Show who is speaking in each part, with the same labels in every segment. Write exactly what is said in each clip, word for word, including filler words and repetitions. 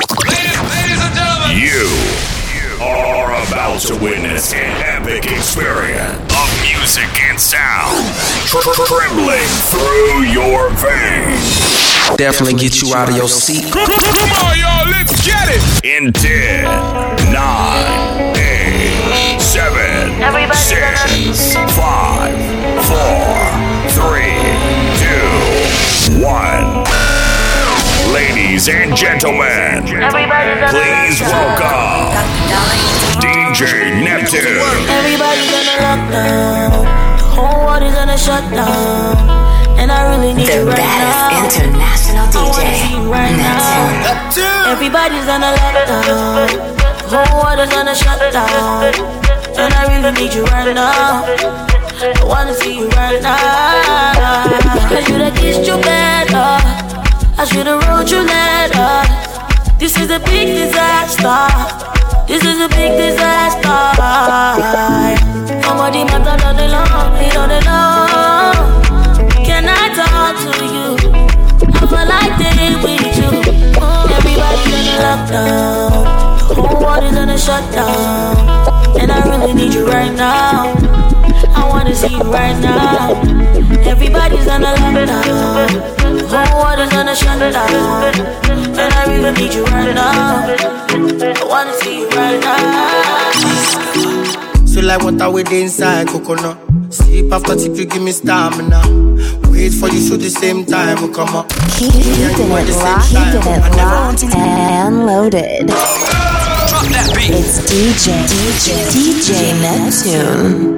Speaker 1: Ladies, ladies and gentlemen,
Speaker 2: you are about to witness an epic experience of music and sound trembling through your veins.
Speaker 3: Definitely get you out of your seat.
Speaker 1: Come on, y'all, let's get it.
Speaker 2: In ten, nine, eight, seven, six, five, four, three, two, one. Ladies and gentlemen, please welcome D J Neptune.
Speaker 4: Everybody's on a lockdown. The whole world is on a shutdown. And I really need
Speaker 5: the
Speaker 4: you right
Speaker 5: baddest
Speaker 4: now.
Speaker 5: International D J,
Speaker 4: right
Speaker 5: Neptune.
Speaker 4: Everybody's on a lockdown. The whole world is on a shutdown. And I really need you right now. I wanna see you right now. I should've kissed you better. I should've wrote you letter. This is a big disaster. This is a big disaster. Somebody matter on the long, it on the long. Can I talk to you? I feel like they with you. Everybody's in a lockdown. The whole world is in a shutdown. And I really need you right now. I wanna see you right now. Everybody's on a lockdown. The whole world is on a shutdown. And I really need you right now. I wanna see you right now.
Speaker 6: So like water with the inside coconut. Sleep after tip, you give me stamina. Wait for you show the same time, we'll come up.
Speaker 5: Keep it locked, keep it locked and loaded.
Speaker 1: Drop that beat.
Speaker 5: It's D J, D J, D J Neptune.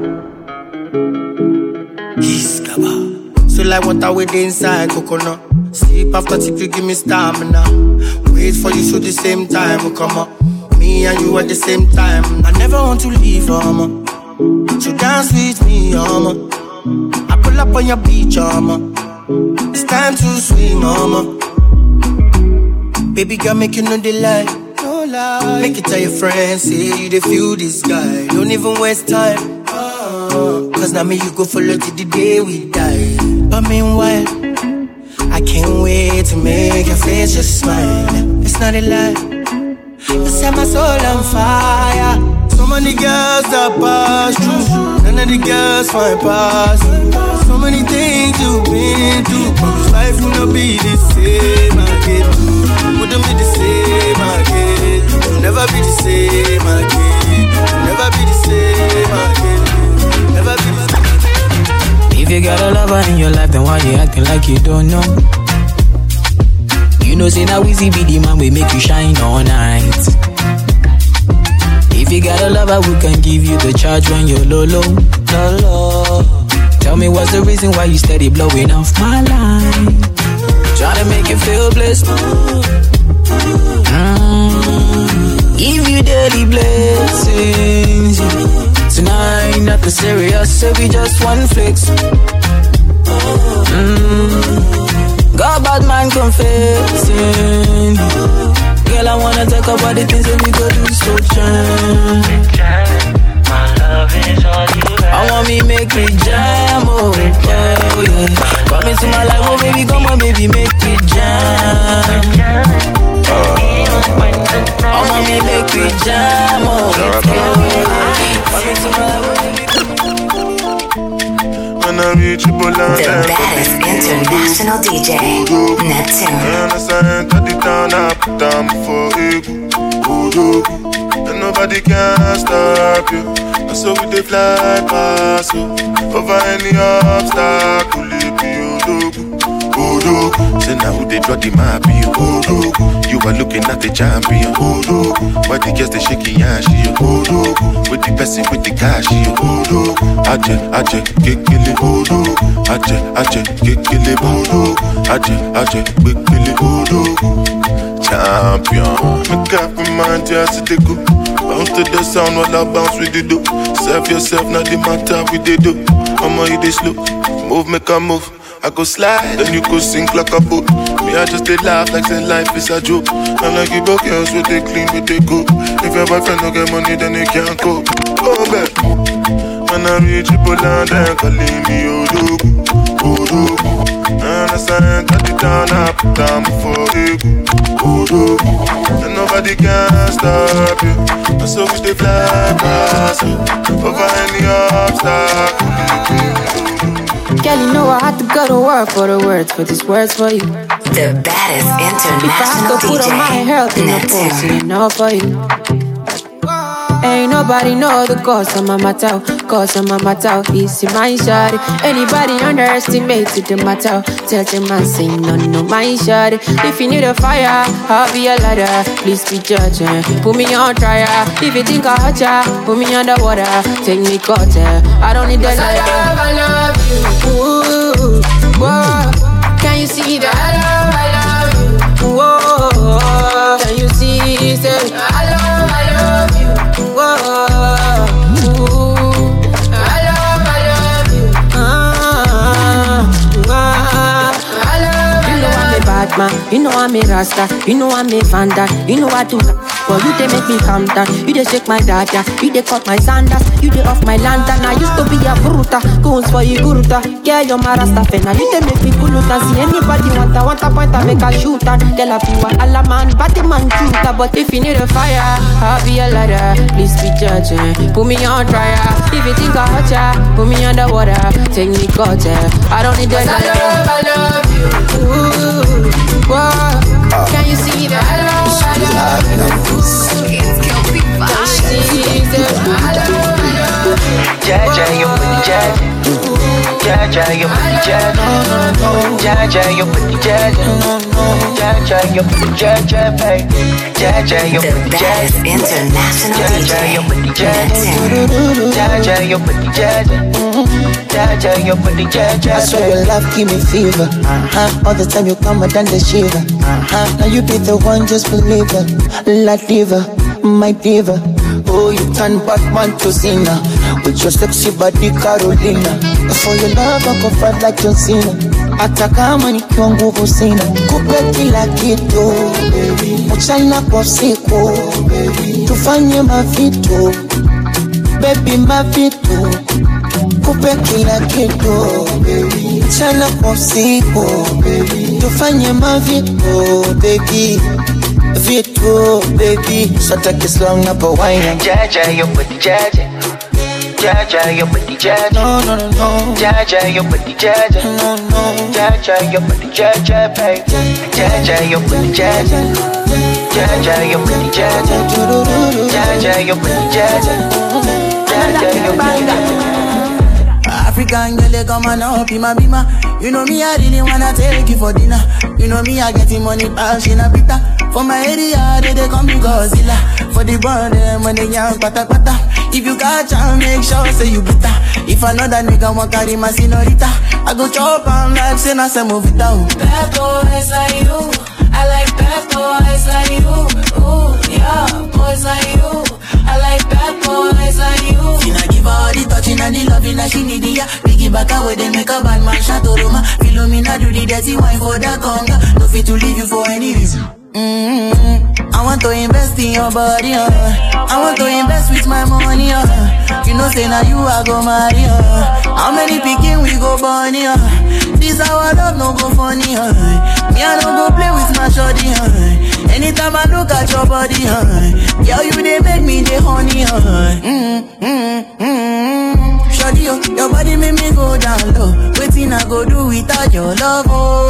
Speaker 6: So like water with the inside coconut. Sleep after tip, you give me stamina. Wait for you show the same time, we'll come up. Me and you at the same time. I never want to leave, mama. So dance with me, mama. I pull up on your beach, mama. It's time to swim, mama. Baby girl, make you know the lie. No lie. Make it tell your friends, say you dey feel this guy. Don't even waste time. Oh, cause now me you go follow till the day we die. But meanwhile, I can't wait to make your face just smile. It's not a lie. You set my soul on fire. So many girls that pass through. None of the girls find pass you. So many things you've been through. Life will not be the same again. Wouldn't be the same again. You'll never be the same again. You'll never be the same again. Never be the same again.
Speaker 7: If you got a lover in your life, then why you acting like you don't know? You know, say now Weezy be the man we make you shine all night. If you got a lover who can give you the charge when you're low, low, low, low. Tell me what's the reason why you steady blowing off my line? Trying to make you feel blessed. Mm. Give you daily blessings. Tonight, nothing serious, so we just one flex. Mm. Got bad man confessing. Girl, I wanna talk about the things that we go do so jam. My love is all you have. I want me make me jam, oh, oh yeah. Come into my life, oh baby, come on baby, make me jam. I want me make me jam, oh, yeah. Come into my life, oh baby.
Speaker 5: The baddest international D J, Neptune.
Speaker 8: And I sent at the town, I put down before you. And nobody can stop you. And so we they fly past you. Over any obstacle, leave me Odogu. Odogu. Say now they draw the map, you Odogu. You are looking at the champion. Odogu. Why the girls they shaking ass, you Odogu. With the person with the cash, you Odogu. Aje, aje, kekele Odogu. Aje, aje, kekele Odogu. Aje, aje, kekele Odogu. Champion. Make up my mind, just to go. Bounce to the sound while I bounce with the do. Serve yourself, not the matter with the do. I'ma hit this slow. Move, make a move. I go slide, then you go sink like a boat. Me, I just they laugh like say life is a joke. And like you go girls with they clean, with they go. If your boyfriend don't get money, then they can't go. Go back. And I reach you and then calling me Odogu, Odogu. And I sent at the town, I put down before you, Odogu. And can't stop you. And so we dey fly past you, over any obstacle.
Speaker 9: Girl, you know I had to go to work for the words, for these words for you.
Speaker 5: The baddest international
Speaker 9: if I have to put on my health in the post, you know for you. Ain't nobody know the cause of my matter, cause of my matter. It's in my shawty. Anybody underestimated the matter, tell them I say no, no, my shawty. If you need a fire, I'll be a ladder. Please be judging, put me on trial. If you think I hurt ya, put me underwater. Take me caught, I don't need that liar. I love, I love you. Ooh, whoa. Can you see that? I love, I love you. Whoa. Can you see that? I love, I love you. Whoa, ooh, I love, I love you. Ah, ah, I love, you know I'm a bad man, you know I'm a rasta, you know I'm a vanda, you know I do. But you they make me calm down, you they shake my data, you they cut my sandals, you they off my lantern. I used to be a bruta, goons for you guruta. Yeah, you're my rasta fena, you they make me kuluta. See anybody want a want a point, I make a shooter. Tell a few alla man, body man shooter. But if you need a fire, I'll be a ladder. Please be judging, put me on trial. If you think I hurt ya, put me underwater. Take me caught, I don't need that. I love, I love you. Ooh, whoa, can you see that? I love, I love you.
Speaker 10: Jaja, you put the jazz. Jaja, you put the jazz. Jaja, you put the jazz. Jaja, you put the jazz, baby. Jaja, you put the jazz. Jaja, you put the jazz. Jaja, you put the jazz. Jaja, you put the jazz.
Speaker 11: I swear your love give me fever. Uh-huh. All the time you come, I done the shiver. Uh-huh. Now you be the one, just believe it. La diva, my diva. Oh, you turn Batman to Cena with your sexy body, Carolina. For your love, I go fight like John Cena. Hata kama nikiwa nguvu sina, kupe kila kitu, mchana kwa usiku, tufanye mavitu, baby mavitu, kupe kila kitu, mchana kwa usiku, tufanye mavitu, baby. Vitu, baby, so take it slow, not a wine.
Speaker 10: Jaja, you put the jaja. Jaja, you put the jaja.
Speaker 11: No, no, no, no.
Speaker 10: Jaja, you put the jaja.
Speaker 11: No, no.
Speaker 10: Jaja, you put the jaja, baby. Jaja, you put the jaja. Jaja, you put the jaja. Jaja, you put the jaja. Jaja, you put the jaja.
Speaker 7: African girl, come on up in my bima. You know me, I really wanna take you for dinner. You know me, I getting money, bash in a pita. For my area, they, they come to Godzilla. For the brand, when they young, pata pata. If you catch and make sure, say you bitter. If another nigga want carry my senorita, I go chop and like, say, na se move it down.
Speaker 4: Bad boys like you, I like bad boys like you. Ooh, yeah, boys like you, I like bad boys like you.
Speaker 7: Finna give her all the touching and the loving that she need, yeah. Piggy back away, they make a bad man shot Roma. Philomena do the dirty wine for the conga. No fit to leave you for any reason. Mm-hmm. I want to invest in your body, uh. I want to invest with my money, uh. You know, say now you I go marry, uh. How many picking we go bunny, uh. This our love no go funny, uh. Me I no go play with my shorty, uh. Anytime I look at your body, uh. Girl, you they make me the honey, uh. Mm-hmm. Mm-hmm. Shorty, uh, your body make me go down low. Waiting I go do without your love, oh.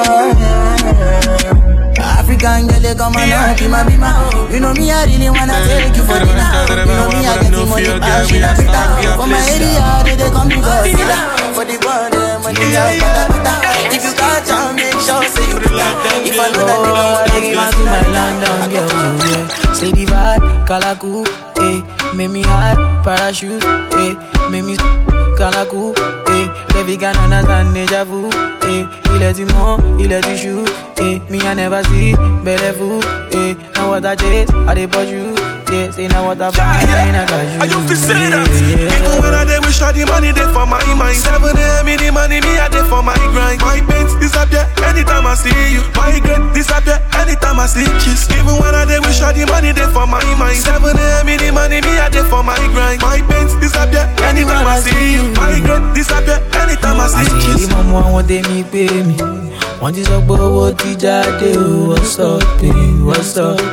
Speaker 7: African girl, come on up in my bima. You know me, I really wanna take you for dinner. You know me, I get the money, bash in a pita. For my area, they, they come to Godzilla. For the world, money, I pata pata. If you catch on, make sure, say you bitter. If I know that they don't want to give us
Speaker 12: my London girl, yeah. Say the vibe, Kalaku, eh. Make me hot, parachute, eh. Make me Kalaku, eh. Baby can understand deja vu, eh. Il est du monde, il est du chou, eh. Me I never see, belle vous, eh. Now what I chase, I dey push you, yeah. Say now what I buy, I got you.
Speaker 13: I you feel say that? Even when I dey wish all the money dey for my mind. Seven a.m. in the money, me I dey for my grind. My pains disappear anytime I see you. My regret disappear anytime I see kiss. Even when I dey wish all the money dey for my mind. Seven a.m. in the money, me I dey for my grind. My pains disappear anytime I see you. My regret disappear anytime I see kiss.
Speaker 12: Wọ́n dé mi pé mi, wọ́n ti sọ pé owó ti jáde o. What's up, what's up,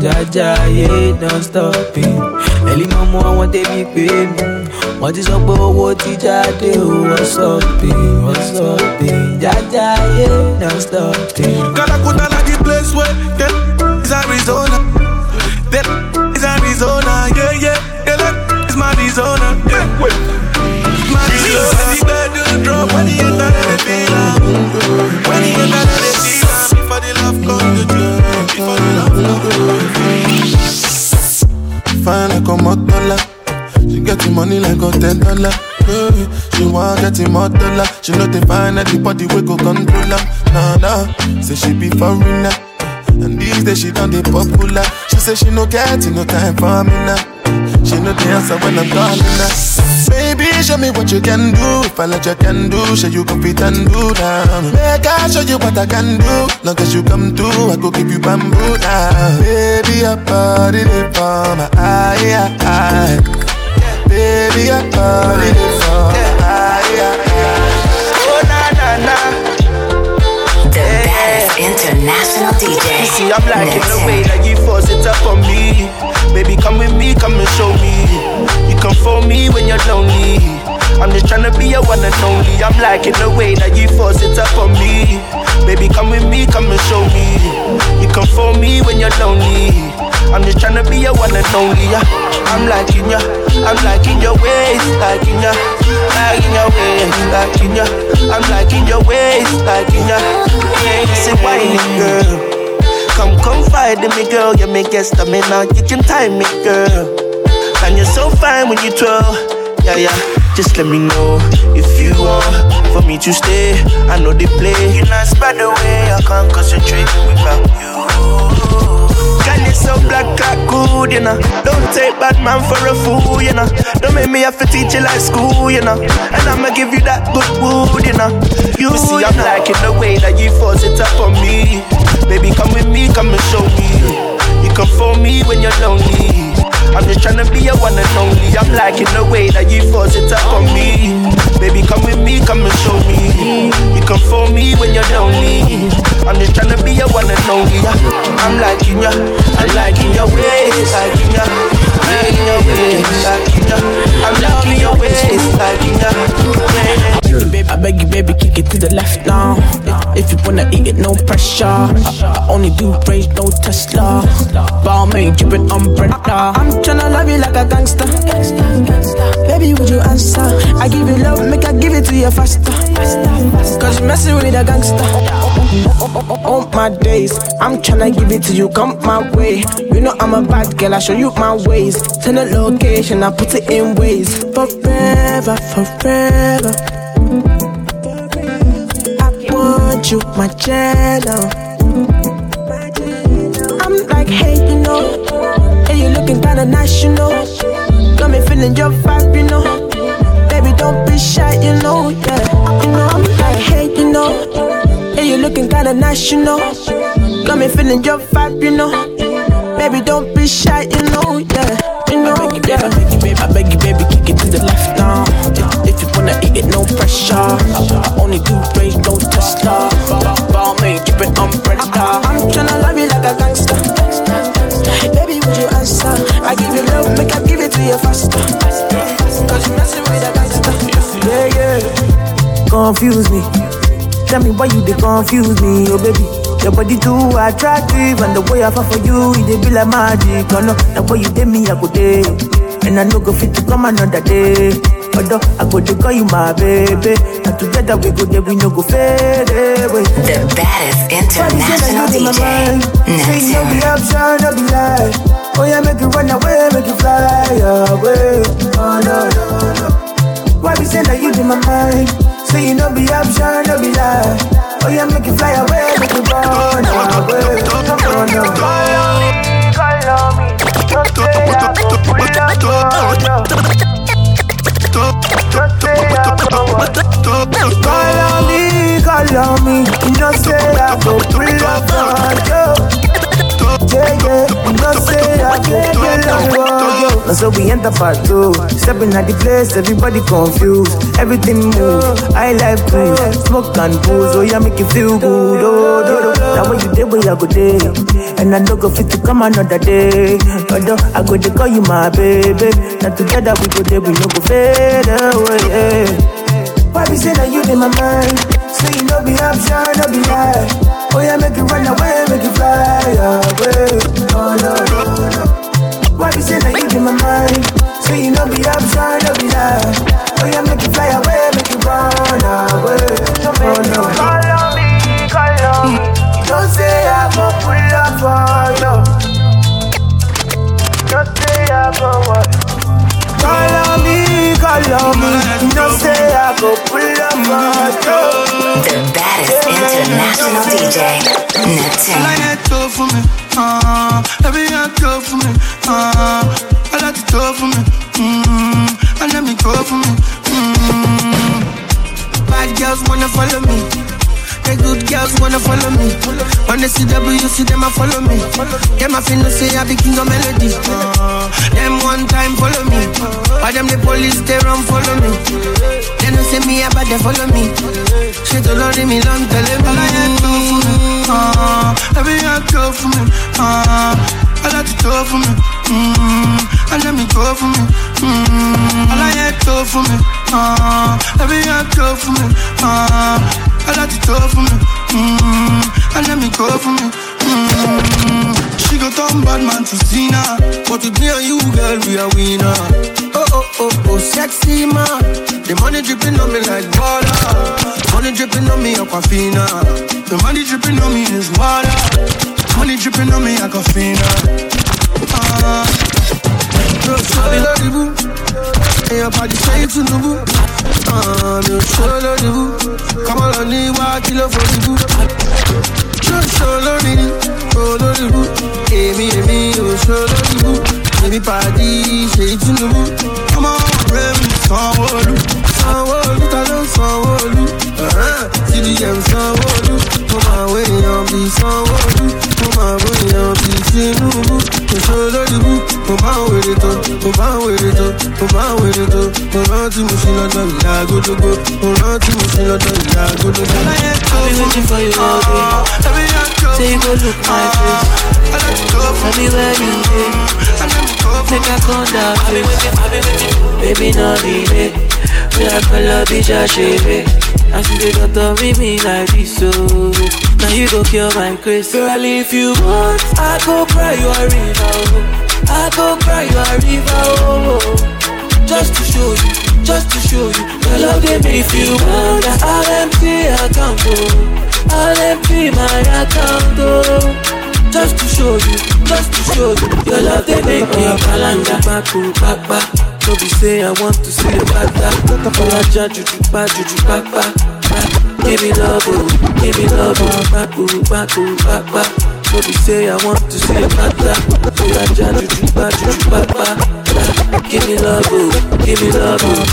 Speaker 12: Jaja, yeah, don't stop it. Early mama, I want to be paid. What is up, what is Jade? What's up, what's up, Jaja, yeah, don't stop it.
Speaker 13: Calacuta like the place where that is Arizona. That is Arizona, yeah, yeah, yeah, that is my Arizona. Yeah, wait. My Arizona, the bed drop when the enter the villa. When the enter the villa, before the love comes to you, before the love comes to you. Fine like a motola, she get the money like a ten dollar. Hey, she want get him more dollar. She know they find anybody we go control her. Nah, nah, say she be foreigner. And these days she done the popular. She say she no get no time for me now. She know the answer when I'm calling her. Baby, show me what you can do. If I let you can do, show you can fit and do down. Make I show you what I can do. Long as you come through, I go give you bamboo now. Baby, I party it for my eye, eye. Baby, I party it for my eye, eye.
Speaker 14: Oh, na, na, na.
Speaker 5: The baddest international D J.
Speaker 14: You see, I'm liking the way that you force it up on me. Baby, come with me, come and show me. You come for me when you're lonely. I'm just tryna be your one and only. I'm liking the way that you force it up on me. Baby, come with me, come and show me. You come for me when you're lonely. I'm just tryna be your one and only. I'm liking ya, I'm liking your ways, liking ya, liking your ways, liking ya. I'm liking your ways, liking ya. Say whiny girl. Come confide in me, girl. You make it stamina. You can time me, girl. And you're so fine when you twirl. Yeah, yeah. Just let me know if you want for me to stay. I know they play. You're not spread away. I can't concentrate without you. Girl, you're so black, black, good, you know. Don't take bad man for a fool, you know. Don't make me have to teach you like school, you know. And I'ma give you that good wood, you know. You, you see, I'm liking the way that you force it up on me. Baby, come with me, come and show me. You come for me when you're lonely. I'm just tryna be your one and only. I'm liking the way that you force it up on me. Baby, come with me, come and show me. You come for me when you're lonely. I'm just tryna be your one and only. I'm liking ya, I'm liking your ways, liking ya, liking your ways, liking ya. I'm liking your ways, liking ya.
Speaker 12: I beg you, baby, kick it to the left now. If you wanna eat it, no pressure. I, I only do rage, no Tesla. Balmain, drippin' umbrella. I'm tryna love you like a gangster. Baby, would you answer? I give you love, make I give it to you faster. Cause you messing with a gangster. All my days, I'm tryna give it to you, come my way. You know I'm a bad girl, I show you my ways. Send a location, I put it in ways. Forever, forever. You, my channel. I'm like, hey, you know, hey, you looking kinda nice, you know. Got me feeling your vibe, you know. Baby, don't be shy, you know, yeah. You know, I'm like, hey, you know, hey, you looking kinda nice, you know. Got me feeling your vibe, you know. Baby, don't be shy, you know, yeah. You know, I beg you, baby, I beg you, baby, I beg you, baby, kick it to the left now. If, if you wanna eat it, no pressure. I only do rage, no Tesla. Balmain, drippin' umbrella. I'm tryna love you like a gangster. Baby, would you answer? I give you love, make I give it to you faster. Cause you messing with a gangster.
Speaker 15: Yeah, yeah. Confuse me. Tell me why you they confuse me, oh baby. Your body too attractive, and the way I fall for you, it be like magic. Oh no, the way you did me, I go day, and I no go fit to come another day. Although I go to call you my baby, and together we go there, we no go fade away.
Speaker 5: The baddest international D J.
Speaker 15: Say no be option, no be lie. Oh yeah, make you run away, make you fly away. Oh no, no, no. Why be saying that you in my mind? Say you no be option, no be lie. Oh yeah, make you fly away, make you run away. Oh no, call on me, don't say I go pull up, call on me, call on me, you know say I go pull up, yeah, yeah, don't say I get love. And so we enter part two. Stepping at the place, everybody confused. Everything move, I like cruise. Smoke and booze, oh yeah, make you feel good. Oh, oh, oh. Now when you day, where I go day. And I don't go fit to come another day. Although I go to call you my baby. Now together we go there, we no go fade away. Why be say that you in my mind? So you know be option, no be lie. Oh yeah, make you run away, make you fly away. Oh no, no, no. Why be say that you in my mind? So you know be option, no be lie. Oh yeah, make you fly away, make you run away. Oh no, call on me, call on me. Don't say I go pull up for you. Don't say I go what? Call on me, call on me. Don't say I go pull up for you.
Speaker 5: The baddest international D J, Neptune.
Speaker 16: I like it tough for me, uh, every year tough for me, uh, I like it tough for me, mm-hmm, and let me go for me, mm-hmm. Bad girls wanna follow me. The good girls wanna follow me. On the C W, see them a follow me. Them a finna say I be king of melody. Uh, them one time follow me. But them the police, they run follow me. They don't say me about they follow me. She don't know me long, tell them all I had to for me. Uh, every year go for me. Uh, I like to go for me. Mm-hmm. And let me go for me. Mm-hmm. All I had to for me. Uh, every year go for me. Uh, I like to talk for me, mm-hmm, and let me go for me, mm-hmm. She got turn bad man to Cena, but with me and you, girl, we are winner. Oh, oh, oh, oh, sexy man. The money dripping on me like water. Money dripping on me, aquafina. The money dripping on me is water. Money dripping on me, aquafina. Ah, no, sorry, love you. Hey, your body say to the boo. Ah, no, sorry, love you. Come on, I need one kilo for the boo. Just show love you. Oh, love you. Hey, me, me, oh, show love you. Baby, party, say to the boo. Come on, baby, Sanwo-Olu. Sanwo-Olu, I don't Sanwo-Olu. Uh-huh, C D M Sanwo-Olu. Come on, way, I'll be Sanwo-Olu. Come on, way, I'll be Tinubu. Show love you. Come on, with it, come on, with it, come on, with it. Come on, to me, she not done, I go to go. Come on, to me, she not done, I go to go.
Speaker 12: I'll be waiting for you all day. Say you go look my face. Tell me where you live. Take a contact face. Baby, no delay. We are color, bitch, I shave it. I see they don't tell me me like this, so now you go kill my grace. Girl, if you want, I go cry you a river. I go cry you a river, oh, just to show you, just to show you. Your love they make you want. I'll empty account, oh, I'll empty my account, oh, just to show you, just to show you. Your love they make me kalanga, baku, papa. So be say I want to see you back that. Palaja, juju, pa, juju, papa. Give me love, oh, give me love, oh, baku, baku, papa. So be say I want to see you back that. Palaja, juju, pa, juju, papa. Give me love, oh, give me love, oh.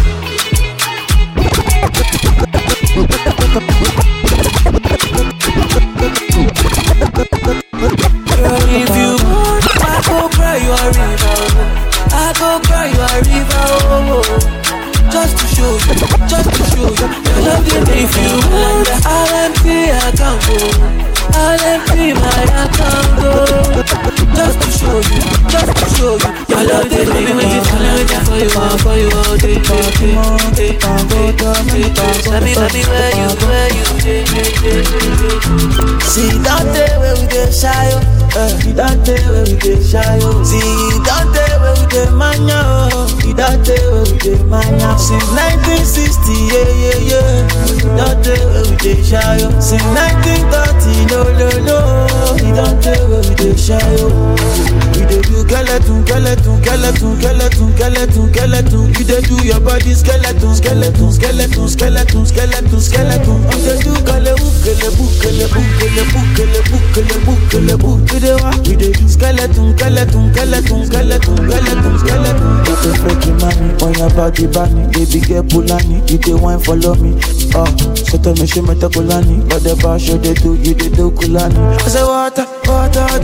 Speaker 12: Girl, if you want, I go cry you a river. I go cry you a river, oh, oh, just to show you, just to show you. Your love they make you want. I'll empty account, oh, I'll empty my account, oh, just to show you, just to show you. Your love they make me falling for you, for you all day, day, day, day, day. Tell me, tell me where you, where you, day, day, day, day.
Speaker 15: See that day where we get shy, oh. See that day where we get shy, oh. See that day where we get mania, oh. See that day where we get mania. Since nineteen sixty, yeah, yeah, yeah. See that day where we get shy, oh. Since nineteen thirty, no, no, no. See that day where we get shy, oh. We dey do skeleton, skeleton, skeleton, skeleton, skeleton, skeleton. You dey do your body skeleton, skeleton, skeleton, skeleton, skeleton, skeleton. You dey do kalebu, kalebu, kalebu, kalebu, kalebu, kalebu, kalebu. You dey what? You dey do skeleton, skeleton, skeleton, skeleton, skeleton, skeleton. You dey freaky mommy on your body, bunny. Baby girl Pulani, you dey wine follow me. Oh, so tell me she meta Kulani, but the bar show they do, you dey do Kulani. I say water, water, water.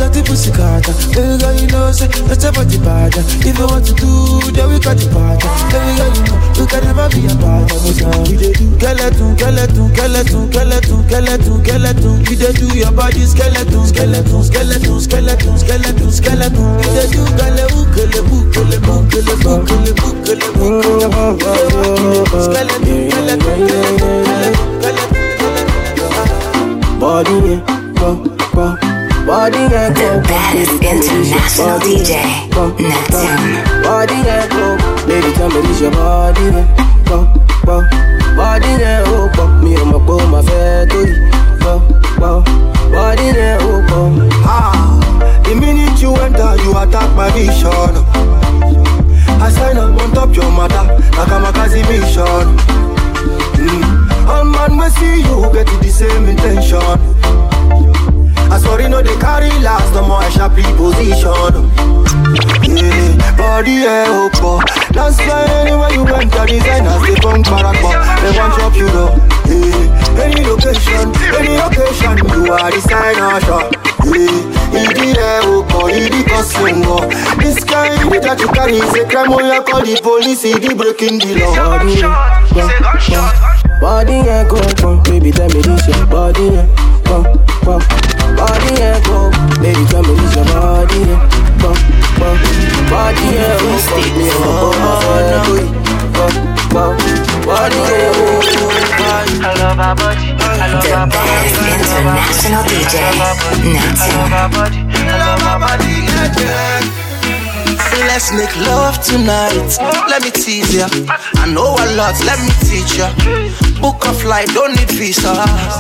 Speaker 15: at the pussy carter. Baby girl, you know, say, let's have a party. If you want to do, then we got the party. Baby girl, you know, we can never be apart. We dey do skeleton, skeleton, skeleton, skeleton, skeleton, skeleton. We dey do your body skeleton, skeleton, skeleton, skeleton, skeleton, skeleton. We dey do galebu, galebu, galebu, galebu, galebu, galebu, galebu. Skeleton, skeleton, skeleton, skeleton. Body, go, go. Body and go.
Speaker 5: The baddest international D J, Neptune.
Speaker 15: Body and go. Baby, tell me this your body, go, go. Body and go, go. Me and my go, my fat go, go. Body and go.
Speaker 16: Ah, the minute you enter, you attack my vision. I sign up on top your mother, like I'm a Kazi mission. Mm. All man we see you get the same intention. I sorry no they carry last, no more I sharp position. Yeah, body eh opo. That's why anywhere you enter, designers they come barakwa. They want drop you though. Yeah, any location, any occasion, you are designer shop. Yeah, idi eh opo, idi kosingo. This kind that you carry is a crime. When you call the police, idi breaking the law.
Speaker 15: Body, go, body and go, go. Baby tell me this your body and go, go. Body and go, baby tell me this your body and go, go. Body and go, fuck me and go, go, go. Body and go.
Speaker 10: I love our body, I love our body,
Speaker 5: The baddest international D J, Neptune.
Speaker 10: I love our body, I love our body, yeah.
Speaker 6: Let's make love tonight. Let me tease ya. I know a lot, let me teach ya. Book a flight, don't need visa.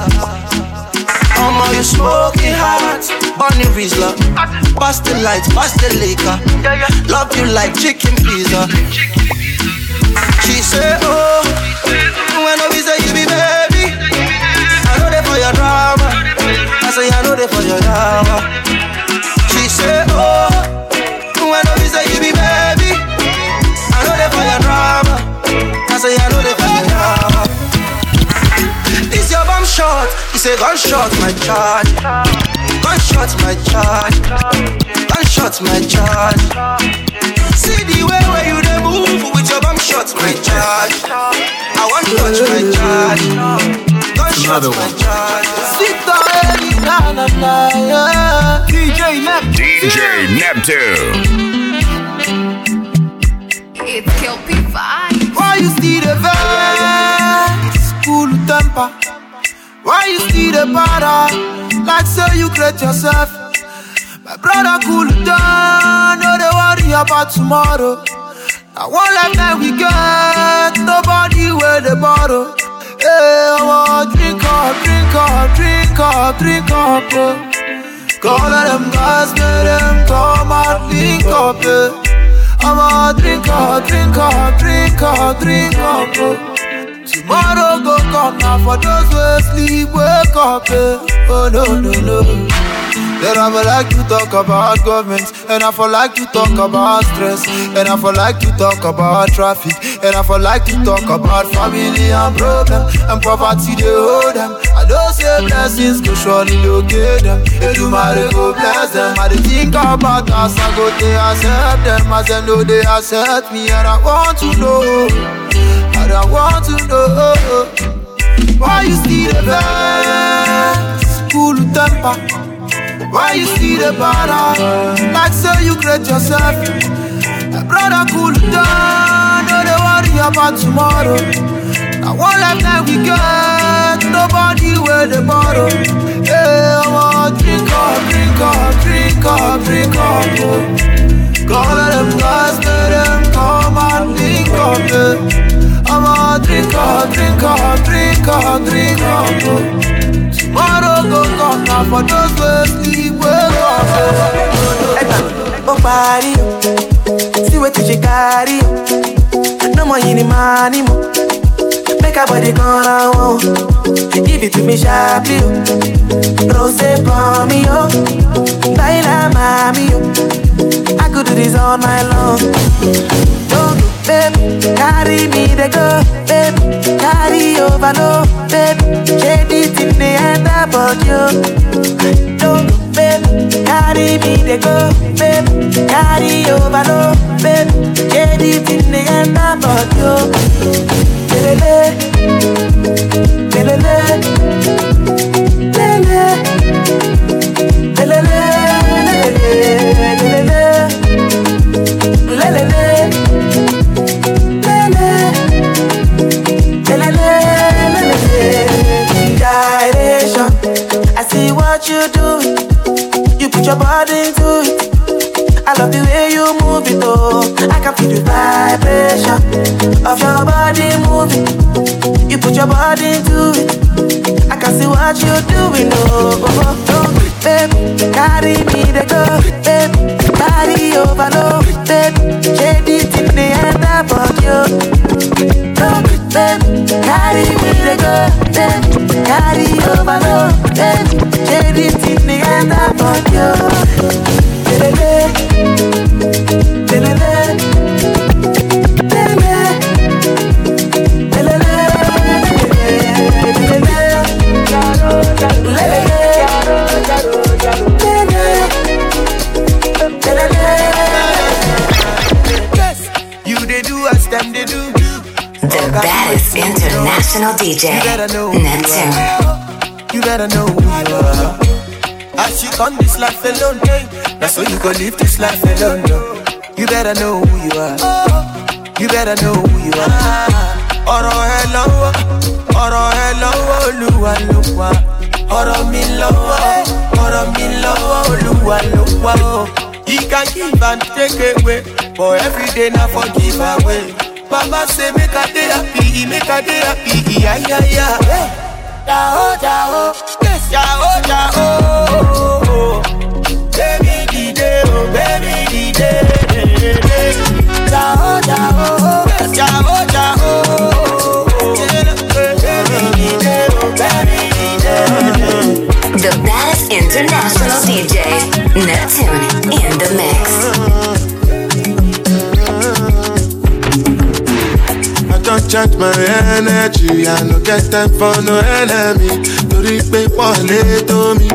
Speaker 6: Mama, you smoking hot. Bunny Rizla. Pass the lights, pass the liquor. Love you like chicken pizza. She say, oh, when I say you be baby, I know they for your drama. I say I know they for your drama. She say, oh, when I say you be baby, I know they for your drama. I say I know they for your drama. This your bomb shot, he say gunshot my charge. Gunshot my charge. Gunshot my charge. See the way where you dey move with your bomb shot my charge. I want to touch my charge. Gunshot my charge. Sit down, na na na, yeah. D J Neptune.
Speaker 2: D J Neptune.
Speaker 17: It's Kelpie Vibes.
Speaker 15: Why you still the vex? Cool temper. Why you still the para? Like so you create yourself. My brother cool down. No they worry about tomorrow. Now one life that we get. Nobody wear the bottle. Hey, I want drink up, drink up, drink up, drink up. Oh. Call them guys, make them come and link up. Yeah. I'm a drink up, drink up, drink up, drink up. Oh. Tomorrow go come now for those who sleep, wake up. Eh. Oh no, no, no. Then I for like to talk about government, and I for like to talk about stress, and I for like to talk about traffic, and I for like to talk about family and problem, and poverty they hold them. I don't say blessings go surely locate them. They do matter go bless them. I dey think about us, I go they accept them, as they know they accept me, and I want to know, and I want to know why you still the best, cool temper. Why you see the bother? Like so you create yourself. My brother cool down. No they worry about tomorrow. Now one life that we get. Nobody wear the bottle. Yeah, I want drink up, drink up, drink up, drink up. Oh. Call them guys, let them come and link up. Yeah. I want drink up, drink up, drink up, drink up. Oh. Tomorrow go come now for those who sleep, wake up.
Speaker 6: Oh, party, see what you carry. No more any money, make a body come around. Give it to me sharply, rose for me, oh. Baila mami, oh. I could do this all night long. Don't go, baby, carry me the go, baby, carry over, no, baby. Shade it in the end about you. Don't go, baby, carry me
Speaker 9: they go, babe. Carry overload, babe. Get it in the end about you. Lele, lele, lele, lele, lele, direction. I see what you do. You put your body into it. I love the way you move it, oh. I can feel the vibration of your body moving. You put your body into it. I can see what you're doing, oh, oh, oh, oh. Babe, carry me the go, babe. Carry overload, babe. Shade it in the end about you. No, babe, carry me the go, babe. Carry overload, babe. Shade it in the end about you. Lele, lele, them they do.
Speaker 5: The baddest international D J, Neptune.
Speaker 9: You better know who you are. As you come this life alone, that's so you go live this life alone. No. You better know who you are. You better know who you are. Ọ̀rọ̀ ẹ lọ́wọ́, ọ̀rọ̀ ẹ lọ́wọ́, Olúwa ló wà. Ọ̀rọ̀ mi lọ́wọ́, ọ̀rọ̀ mi lọ́wọ́, Olúwa ló wà. He can give and take away, but every day na for give away. Baba say make a day happy, make a day happy, yeah yeah yeah. Jao jao, yes jao jao. Baby dide, oh baby dide. Jao jao, yes jao jao. Baby dide, oh baby dide.
Speaker 5: The baddest international D J, Neptune in the mix.
Speaker 8: Don't charge my energy, I no get time for no enemy. To repay Wale to me.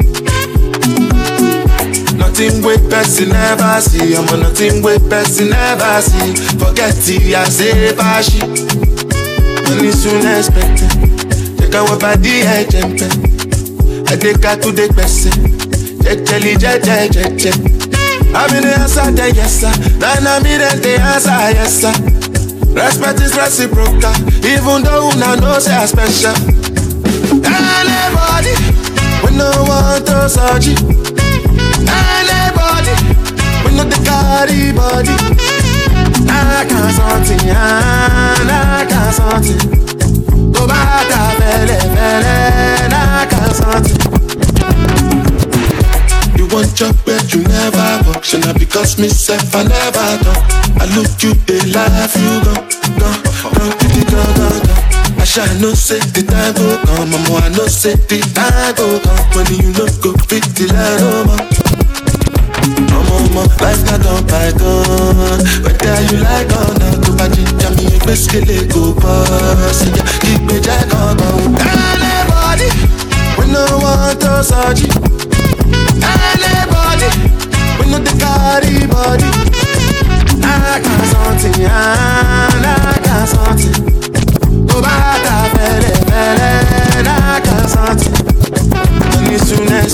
Speaker 8: Nothing with person never see. I'm on nothing with person never see. Forget it, I say bashi. Money soon expected. Take our body, I jump. I take her to the person. Jelly, jelly, jelly. I'm in the answer, then yes sir. Then I'm in the answer, yes sir. Respect is reciprocal, even though una know say I special. Anybody, we no want to search it. Anybody, we no the carry body. I can't something, I can't something. Go back to bele bele, I can't something. You want job but you never work. Should not because myself I never done. I look you, they laugh, you go, go, go, go, go, go, go. I shall no say the time go come, mama, I no say the time go come. When you no go fit the line, oh man. Mama, mama, life not done by gun. Whether you like or not, go back to me, you best kill it, go pass. Keep me jack on, anybody, we no want to search it. Anybody, we no the carry body. I can't something, I can't something. Go back to bele bele, I can't something. Money soon as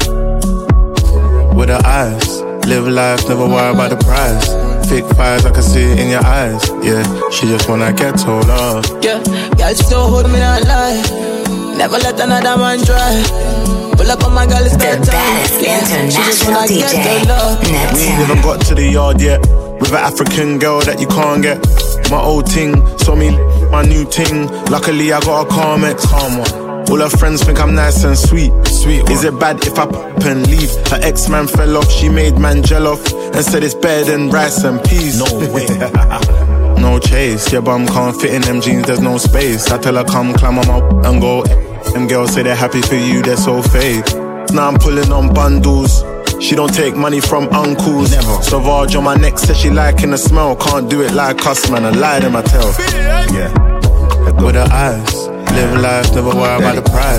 Speaker 8: with her eyes, live life, never worry about the price. Fake fires, I can see it in your eyes. Yeah, she just wanna get told off.
Speaker 12: Yeah, girl, she don't hold me that lie. Never let another man try. Pull up on my girl, it's
Speaker 5: the baddest international D J, Neptune.
Speaker 8: We ain't even got to the yard yet. With an African girl that you can't get. My old ting, saw me my new ting. Luckily I got a calm ex, calm one. All her friends think I'm nice and sweet. Sweet one. Is it bad if I pop and leave? Her ex-man fell off, she made man gel off and said it's better than rice and peas. No way. No chase, your bum can't fit in them jeans, there's no space. I tell her come climb on my and go. Them girls say they're happy for you, they're so fake. Now I'm pulling on bundles. She don't take money from uncles. Never. Sauvage on my neck says she liking the smell. Can't do it like us, man. I lie to my tell. Yeah. With her eyes, live life, never worry about the price.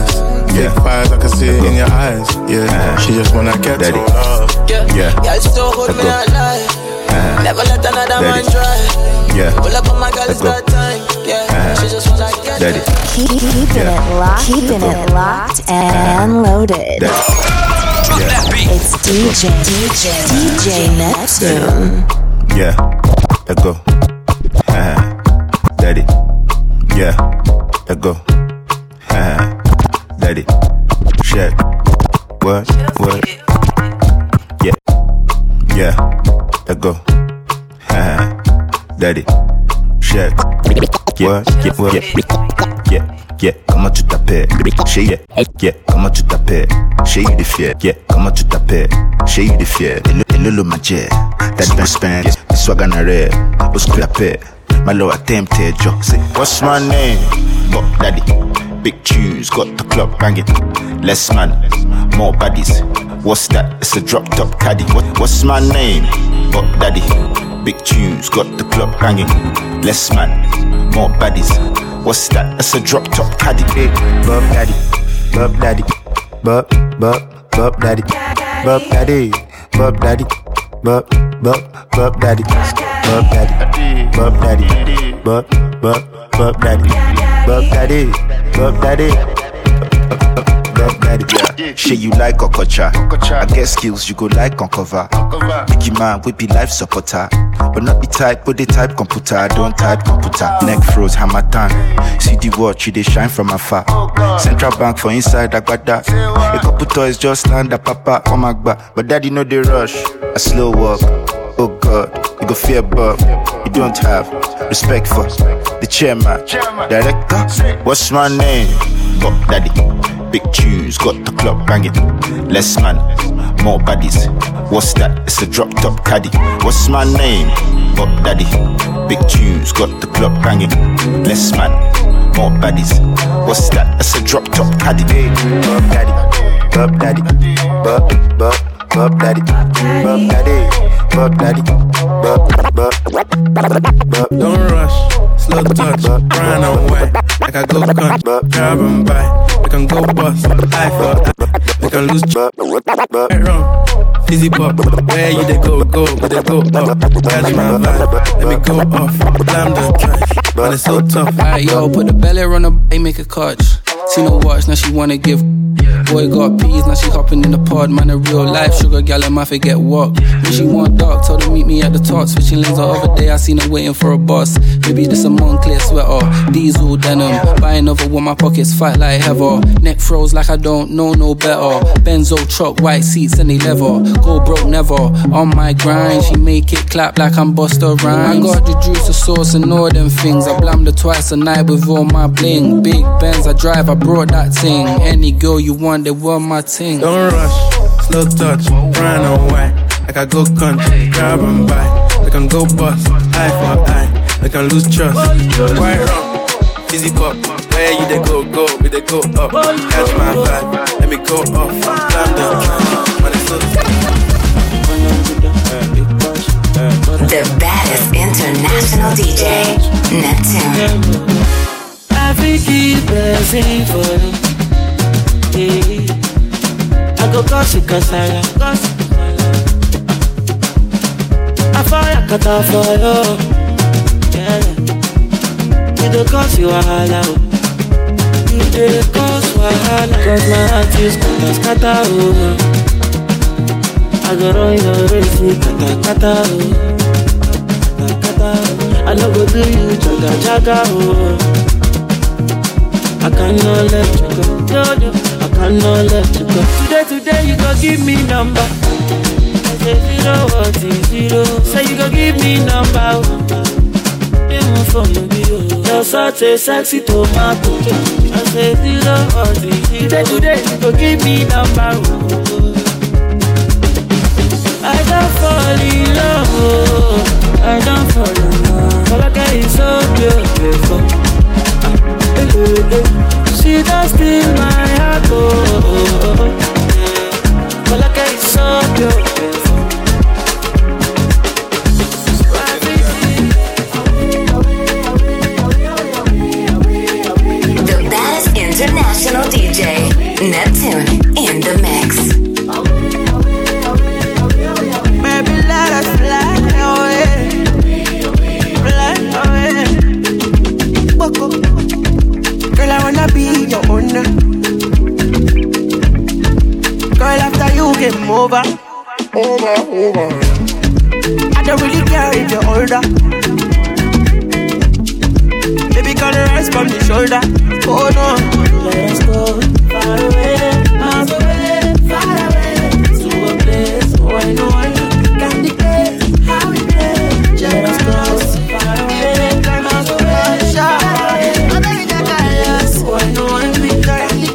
Speaker 8: fake fires, I can see it in your eyes. Yeah, she just wanna get to love.
Speaker 7: Yeah, yeah, yeah, still hold me alive. Uh, Never let another man drive.
Speaker 18: Yeah.
Speaker 7: Pull up on my girl, it's that time. Yeah, uh, she just wanna get
Speaker 18: Daddy.
Speaker 5: Keep, keeping
Speaker 18: yeah.
Speaker 5: it locked, keeping
Speaker 18: yeah.
Speaker 5: it locked and loaded.
Speaker 1: Drop yeah. that beat.
Speaker 5: It's D J, D J, D J Neptune.
Speaker 18: Yeah, let's go. Uh, Daddy. Yeah, let's go. Uh, Daddy. Check. What? What? Yeah. Yeah. Let's go. Uh, Daddy. Check. Yeah. Yeah. What? Yeah. Yeah. Comment tu t'appelles? Chez yeah. Yeah. Comment tu t'appelles? Chez eu des fiers. Yeah. Comment tu t'appelles? Chez eu des fiers. Et le le magie. That best spend. Swag on a rare. What's good up here? My low attempted joke. Say, what's my name? But Daddy. Big tunes, got the club banging. Less man, more baddies. What's that? It's a drop top caddy. What, what's my name? But Daddy. Big tunes, got the club banging. Less man, more baddies. What's that? It's a drop top caddy. Big Bob Daddy, Bob Daddy, Bob, Bob, Bob Daddy, Bob Daddy, Bob Daddy, Bob, Bob, Bob Daddy, Bob Daddy, Bob Daddy, Bob, Bob, Bob Daddy, Bob Daddy, Bob Daddy, Bob Daddy. Yeah. Shit you like Okocha. I get skills you go like uncover. Biggie man we be life supporter. But not the type, but the type computer. I don't type computer. Neck froze, hammer time. See the watch, you they shine from afar. Central bank for inside, I got that. A couple toys just land at papa, oh my god. But daddy know they rush. A slow walk. Oh god, you go fear Bob. You don't have respect for the chairman, director. What's my name? Bob Daddy. Big tunes, got the club banging. Less man, more baddies. What's that? It's a drop top caddy. What's my name? Bob Daddy. Big tunes, got the club banging. Less man, more baddies. What's that? It's a drop top caddy. Bob Daddy, Bob Daddy, Bob, Bob, Bob Daddy, Bob Daddy, Bob Daddy, Bob, Bob, Bob.
Speaker 12: Don't rush, slow touch, brown and white. Like I go cut, grab and buy. We can go bust, eye for eye. We can lose right wrong. Fizzy pop, where you they go, go, where they go up. Catch my vibe, let me go off. Blam the trash, but it's so tough.
Speaker 19: Alright, yo, put the belly on the bay, make a catch. See no watch, now she wanna give. Boy got peas, now she hopping in the pod. Man, a real life sugar gal, and my forget what. When she want dark, told her meet me at the top. Switching lanes the other day, I seen her waiting for a bus. Maybe this a Moncler sweater, diesel denim. Buying over with my pockets fight like heather. Neck froze like I don't know no better. Benzo truck, white seats and they leather. Go broke never, on my grind. She make it clap like I'm Busta Rhymes. I got the juice, the sauce and all them things. I blammed her twice a night with all my bling. Big Benz I drive, I brought that thing. Any girl you want, they want my thing.
Speaker 12: Don't rush, slow touch, brown and white. Like I go country, grab and buy. We can go bust, eye for eye. We can lose trust, quite wrong. Fizzy pop, where you they go, go, we they go up. Catch my vibe, let me go off. Blam the trash, but it's so
Speaker 5: The baddest international D J, Neptune.
Speaker 9: I think he's blessing for you. I go cause you cause I am cause I fire cut off for you. Yeah. You do cause you are hollow. You do cause you are hollow. Cause my heart is gonna scatter over. I go run your race, kata kata kata kata. I no go do you jaga jaga oh. I cannot let you go, no, no, I cannot let you go. Today, today, you go give me number. I say zero, what is zero? Say you go give me number. Even for you, you're such a sexy tomato. I say zero, what is zero? Today, today, you go give me number. I don't fall in love, I don't fall in love. All I get is so beautiful. She does steal my heart, oh, but like it's so beautiful.
Speaker 5: The baddest international D J,
Speaker 9: over, over, over. I don't really care if you're older. Baby, can you rise from the shoulder? Oh no, let's go far away, miles away, far away, to a place where I know I can dictate how we play. Let's go far away, miles away, far away, I know I can dictate.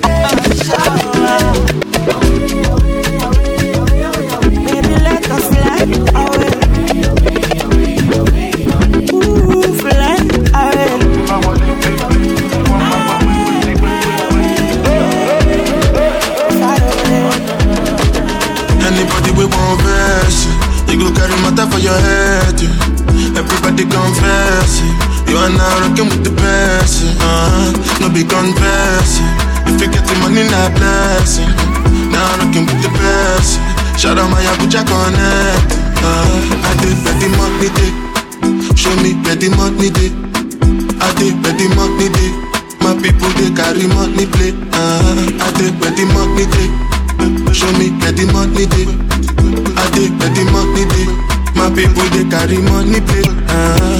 Speaker 9: Baby, let us fly away. Ooh, fly away.
Speaker 8: Anybody we want verse, you go carry matter for your head. Yeah. Everybody confess, yeah. You are now rocking with the best. Yeah. Uh-huh. No big confess. Yeah. If you get the money, not blessing. Now rocking with the best. Yeah. Shout out my Abuja Connect. Uh-huh. I did where the money day. Show me where the money day. I did where the money day. My people they carry money play. Uh-huh. I did where the money day. Show me where the money day. I did where the money day. My people they carry money play. Uh-huh.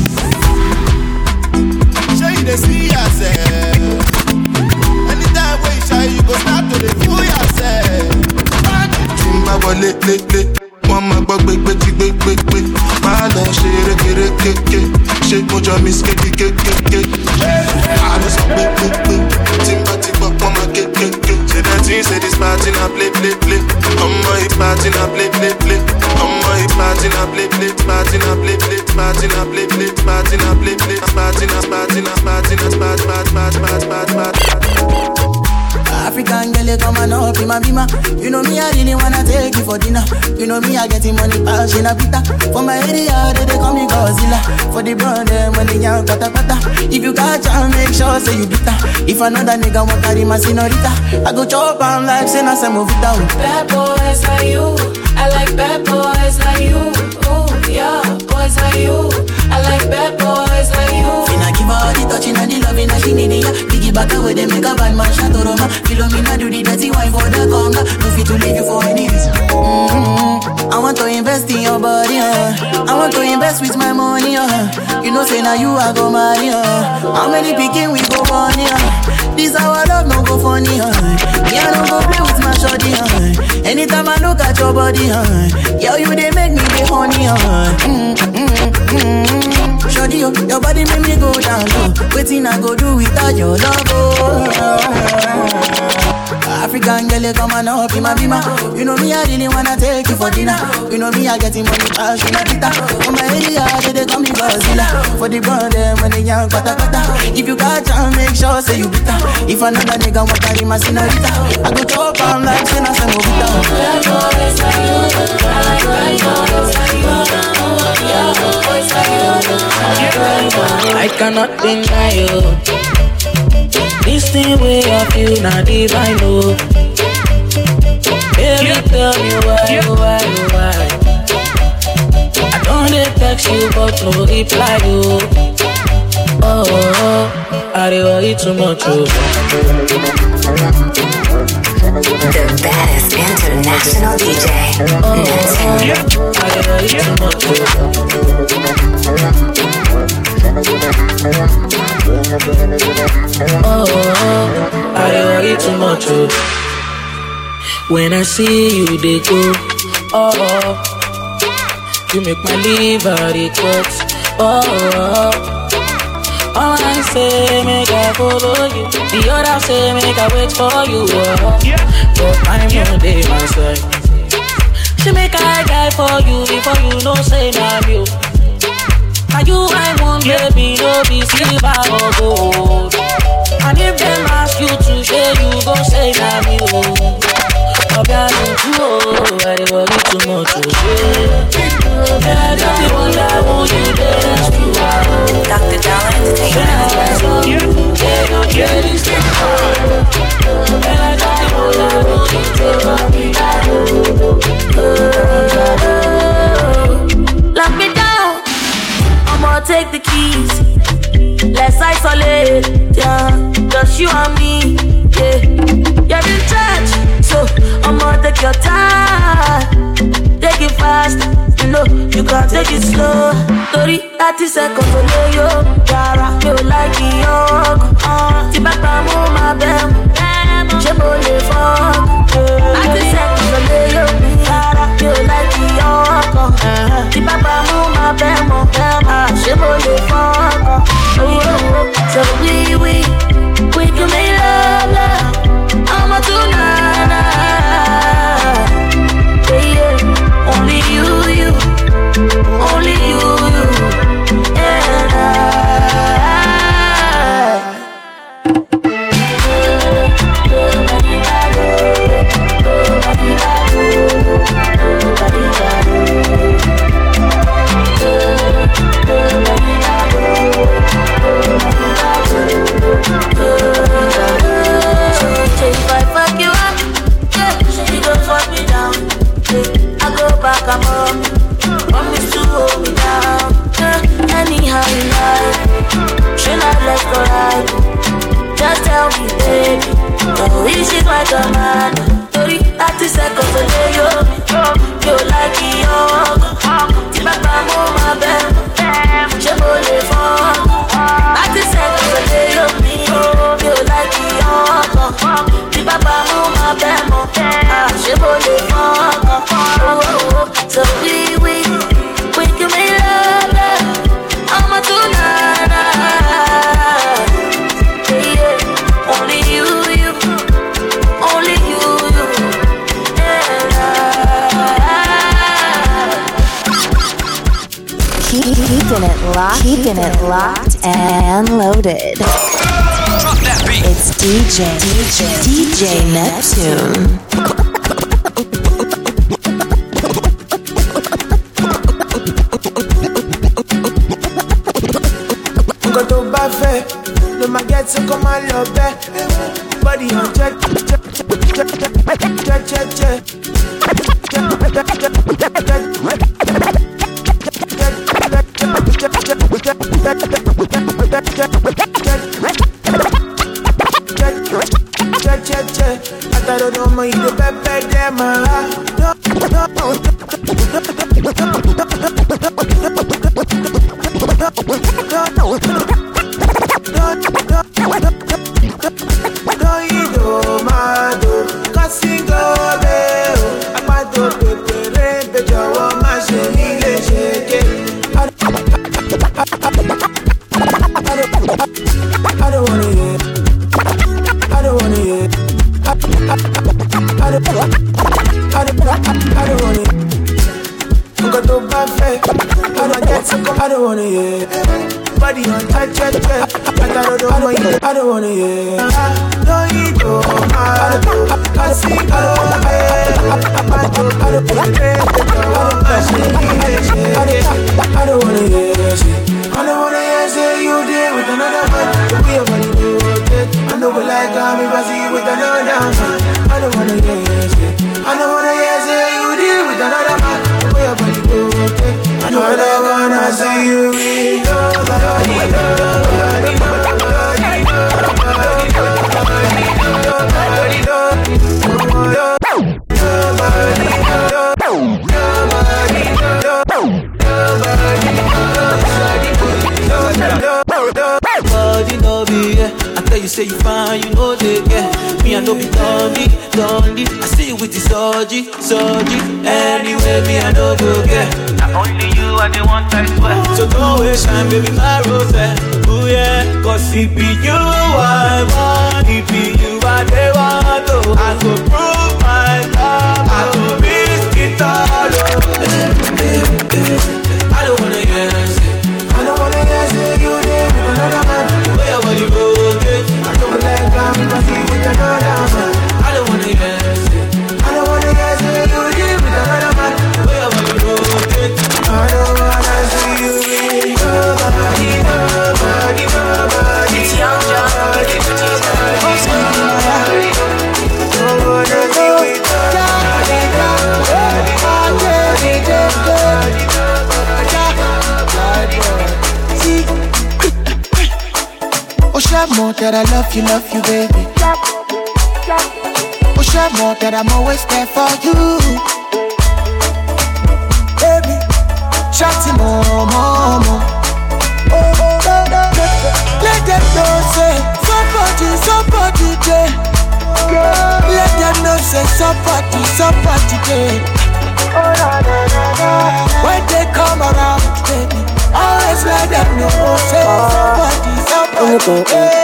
Speaker 20: Show you the see yourself. Anytime when you shy, you go start to the fool yourself.
Speaker 8: Timba wale le le, mama gbọ́ gbé gbé ti gbé gbé gbé. Máa lọ ṣe rékèrè kéké, ṣé mo jọ miss kéké kéké. Máa lọ sọ gbé gbé gbé, timba ti gbọ́ pọ́n máa kéké ké. Say that thing, say this party na play play play. Ọmọ yìí party na play play play. Ọmọ yìí party na play play, party na play play, party na play play, party na play play, party na party na party na party party party party party party.
Speaker 9: African girl, you come and up in my bima. You know me, I really wanna take you for dinner. You know me, I getting money, pass in a pita. For my area, they, they call me Godzilla. For the brand, when they young, kata kata. If you catch her, make sure say you bitter. If another nigga want carry my senorita, I go chop on like say na se movita.
Speaker 4: Bad boys like you, I like bad boys like you. Ooh, yeah, boys like you, I like bad boys like you.
Speaker 9: Finna give her all the touching and the loving that she need, yeah. Piggy back away, they make a bad man shot or roma. Philomena do the dirty wine for the conga. No fit to leave you for any reason. Mm-hmm. I want to invest in your body, uh. I want to invest with my money, uh. You know say now you I go marry, uh. How many picking we go money, uh. This our love no go funny, uh. Yeah, I don't go play with my shorty, uh. Anytime I look at your body, uh. Yeah, you they make me be honey, uh. Mm-hmm. Shorty, oh, your body make me go down low. Waiting I go do without your love, oh. African girl, you come and up in my bima. You know me, I really wanna take you for dinner. You know me, I getting money, cash in a pita. For my area, they, they call me Godzilla. For the brand, when they young, kata kata. If you catch her, make sure say you bitter. If another nigga want carry my senorita, I go chop on like say na se movita.
Speaker 4: Bad boys like you, I like bad boys like you. Yeah, boys like you, I like bad boys.
Speaker 12: I cannot deny you. This thing way I feel not divine, no. Baby, tell me why, why, why. I don't dey text you, but no reply, you. Oh, oh, oh. I dey worry too much, oh.
Speaker 5: The baddest international D J.
Speaker 12: Oh, oh, oh. I dey worry too much, oh. Oh, I worry too much, oh. When I see you, they go, oh, oh. You make my liver, they cut, oh, oh. All I say, make I follow you. The other say, make I wait for you, oh. But I'm on day my side. She make I die for you before you know say I'm you. And you I want, baby, no be silver or gold. And if them ask you to say, you go say na me, oh. Obiano, oh, I worry too much, oh. Yeah, that's the one I want you to dance to, oh.
Speaker 5: Doctor Dollar Entertainment.
Speaker 12: Yeah, don't get this thing, oh. And I got the one I want you
Speaker 4: to lock me down, I'ma take the keys. Let's isolate, yeah. Just you and me, yeah. You're in charge, so I'ma more, take your time. Take it fast, you know, you can't take it slow. thirty, thirty seconds to lay yo. Yara, feel like young. Tibaka move my bam. Jebole fuck. thirty seconds to lay yo. Yara, feel like young. Tibaka move my bam. Jebole fuck. So we, we, we can make love, love. I'm a tonight. Only you, you, only you, you, and I. If I fuck you up, yeah, you gon' fuck me down. I go back, I'm up. Promise to hold me down. Yeah, anyhow you like. Should I left or right? Just tell me, baby. No, this is my command. thirty, thirty seconds to lay yo. You like it, young. Tibaka move my bed. Jebole fun. thirty seconds to lay yo. You like it, young. Tibaka move my bed. Jebole fun. So we, we, we can make love, love. I'm a tonight. Yeah, yeah. Only you, you, only you, you, and I.
Speaker 5: Keeping it locked, keeping it locked and loaded.
Speaker 1: Drop that beat.
Speaker 5: It's D J, D J, D J Neptune.
Speaker 15: No ma get so come on love body on check check check check check check I don't know my the pepper them I don't wanna hear. I don't wanna hear. I don't wanna hear. I'm gonna go back. I don't get to come. I don't wanna hear. Body on touch, touch, touch. I don't know my. I don't wanna hear. Don't you know? I see. I don't wanna hear. I don't wanna hear say you did with another man. We are money do it. I know we like how me see you with another man. I don't wanna hear say. I don't wanna hear say you did with another man. We are money do it. I know I don't wanna see you with nobody, nobody,
Speaker 7: Body no be yeah. I tell you say you fine, you know they yeah. Me I know be lonely, lonely. I see you with the surgery, surgery. Anyway, me I know go get. Not only you are the one I swear. So don't waste time, baby, my rose. Oh yeah, cause it be you I want, it be you I they want. Oh, I go prove my love, I go risk it all. I don't wanna hear say.
Speaker 15: I don't wanna hear say you did with another man.
Speaker 7: Where will you go?
Speaker 15: I don't like how me see with another man.
Speaker 7: I don't wanna hear say.
Speaker 15: I don't wanna hear say you did with another man.
Speaker 7: Where will you go?
Speaker 15: I don't wanna see you with nobody, nobody, nobody.
Speaker 4: It's young, young,
Speaker 15: nobody, nobody, nobody. Don't wanna see with nobody, nobody, nobody, nobody. Oh, Shamo, that I love you, love you, baby. Oh, her more that I'm always there for you. Baby, shawty more, more, more. Oh, oh, oh, oh, oh. Let them know say somebody, somebody there. Let them know say somebody, somebody there. When they come around, baby, always let them know say somebody, somebody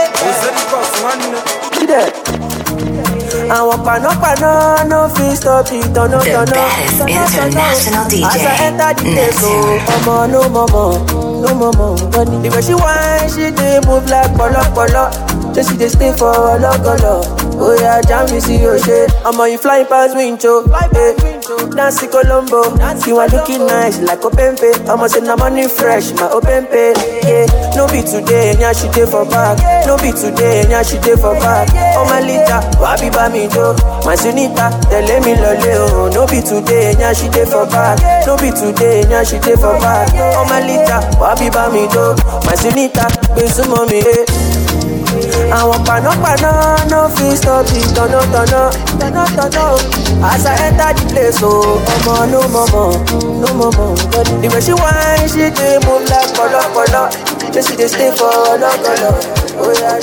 Speaker 15: there. I want pano, no fee stop it, no, no, no.
Speaker 5: The baddest international D J.
Speaker 15: As I enter the place, oh, no, mama, no, mama. The way she whine, she dey move like polo, polo. Then she dey stay for a long, long. Oh yeah, jam me see your shit. I'm on you flying past window. Hey, Nancy Colombo. You are looking nice like open pay. I'm say na money fresh, my open pay. Yeah, no be today, nya she dey for back. No be today, nya she dey for back. Oh my lita, wabi ba mi do. My sunita, they let me lole oh. No be today, nya she dey for back. No be today, nya she dey for back. Oh my lita, wabi ba mi do. My sunita, be some mommy eh. I want pano, pano, no fee stop it, turn up, turn up, turn up, turn up. As I enter the place, oh, mama, no mama, no mama. The way she whine, she dey move like polo, polo. Then she dey stay for a long, long. Oh yeah.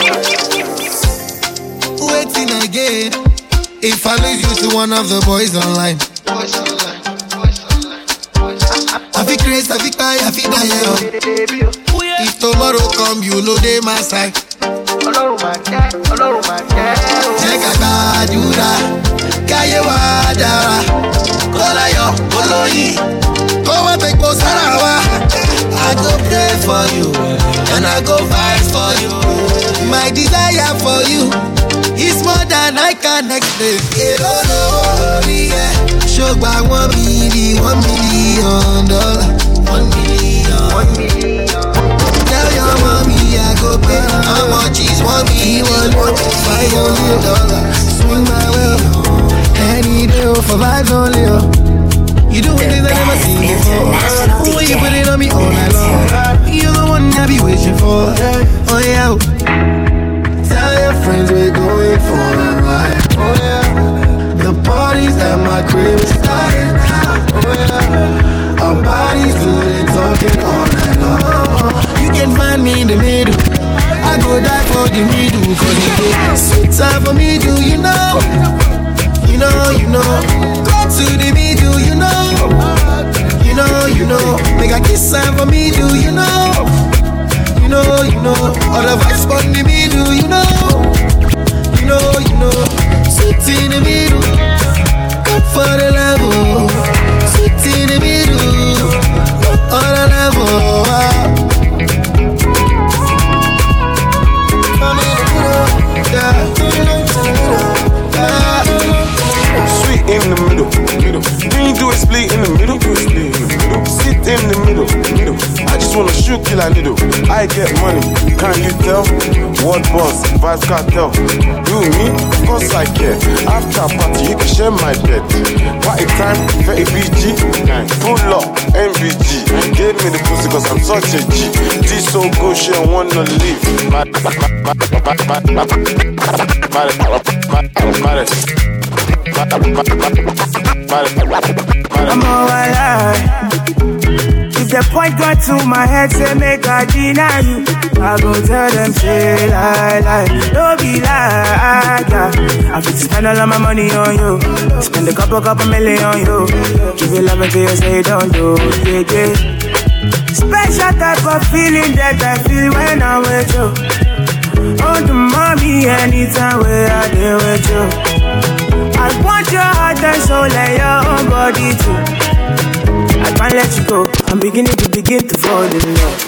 Speaker 16: Waiting again. If I lose you to one of the boys online, I feel crazy, I feel tired, I feel tired. If tomorrow come, you know they my side.
Speaker 10: Ọlọ́run máa jẹ́, Ọlọ́run máa jẹ́.
Speaker 16: Jẹ́ ká gbàdúrà, káyé wa dára. Kọ́láyọ̀ olóyin, kó wá tẹ̀gbọ́ sára wa. I go pray for you, and I go fight for you. My desire for you is more than I can explain. Èrò lórí ẹ̀, ṣògbà one million, one million dollar. One million, one million. Tell your mommy I go pay. How much is one million? Five hundred dollars. Swing my way, any day for vibes only. You doing things I never seen before. When you put it on me all night long, you're the one I be wishing for. Oh yeah. Tell your friends we're going for a ride. Oh yeah. The parties at my crib is starting now. Oh yeah. Our bodies doing talking all night long. You can find me in the middle. I go die for the middle. Cause you go sweet time for me, do you know? You know, you know. Go to the middle, you know. You know, you know. Make a kiss time for me, do you know? You know, you know. All the vibes on the middle, you know. You know, you know. Sweet in the middle. Come for the level. Sweet in the middle. On the level.
Speaker 8: Sweet in the middle, middle. We do it split in the middle, split in the middle. Sit in the middle, middle. I just wanna shoot kill a needle. I get money, can't you tell? What boss, Vibes Cartel. You me, of course I care. After party, you can share my bed. Party time, thirty B G, full up, M B G. Give me the pussy cause I'm such a G. This so good, she don't wanna leave.
Speaker 15: I'm all alive. If the point got to my head, say make I deny you. I go tell them, say lie, lie. Don't be lie, yeah. I fit spend all of my money on you. Spend a couple, couple million on you. Give you love until you say don't do, yeah, yeah. Special type of feeling that I feel when I'm with you. Oh, the mommy, anytime where I deal with you. I want your heart and soul and your own body too. I can't let you go. I'm beginning to begin to fall in love.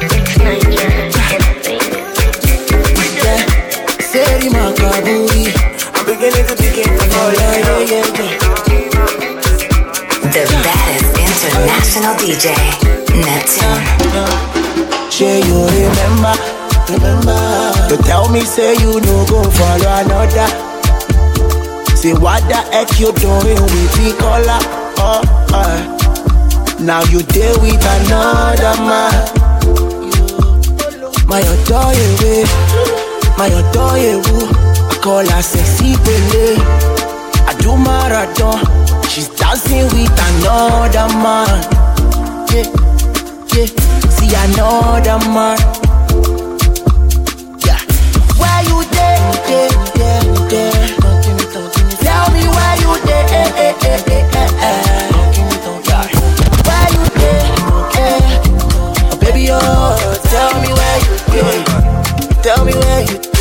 Speaker 15: Yeah, say my kaburi. I'm beginning to begin to fall in love. Yeah, yeah, yeah.
Speaker 5: The baddest international D J, Neptune.
Speaker 6: Sure you remember, remember. You tell me say you no go follow another. Say what the heck you doing with me color? Oh, uh. Now you deal with another man. My adore you, my adore you. I call her sexy baby. do marathon. She's dancing with another man. Yeah, yeah, see another man. Yeah, where you there, there, there, there. Tell me where you there, eh, eh, eh, eh, eh, eh. Yeah, where you there, eh. Oh, baby, oh, tell me where you there. Tell me where you there.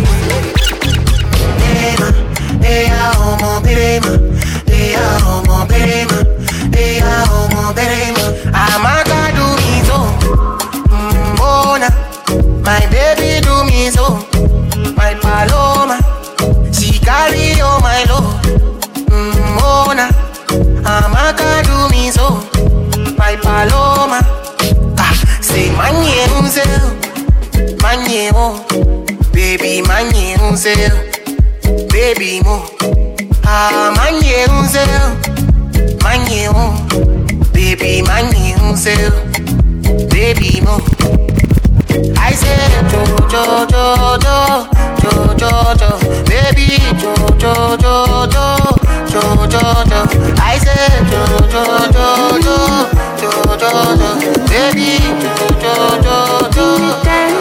Speaker 6: Hey, oh, mon baby, hey, oh, mon baby, hey, oh, mon baby. I'm a god do me so, mm, bona. My baby do me so, my paloma. She carry all my love, mm, bona. I'm a god do me so, my paloma. Ah, say manye unzel, manye oh, baby manye unzel. Baby mo, ah manye unzel, manye mo, baby manye unzel, baby mo. I said jo jo jo jo jo jo jo, baby jo jo jo jo jo jo jo. I said jo jo jo jo jo jo jo, baby jo jo jo jo.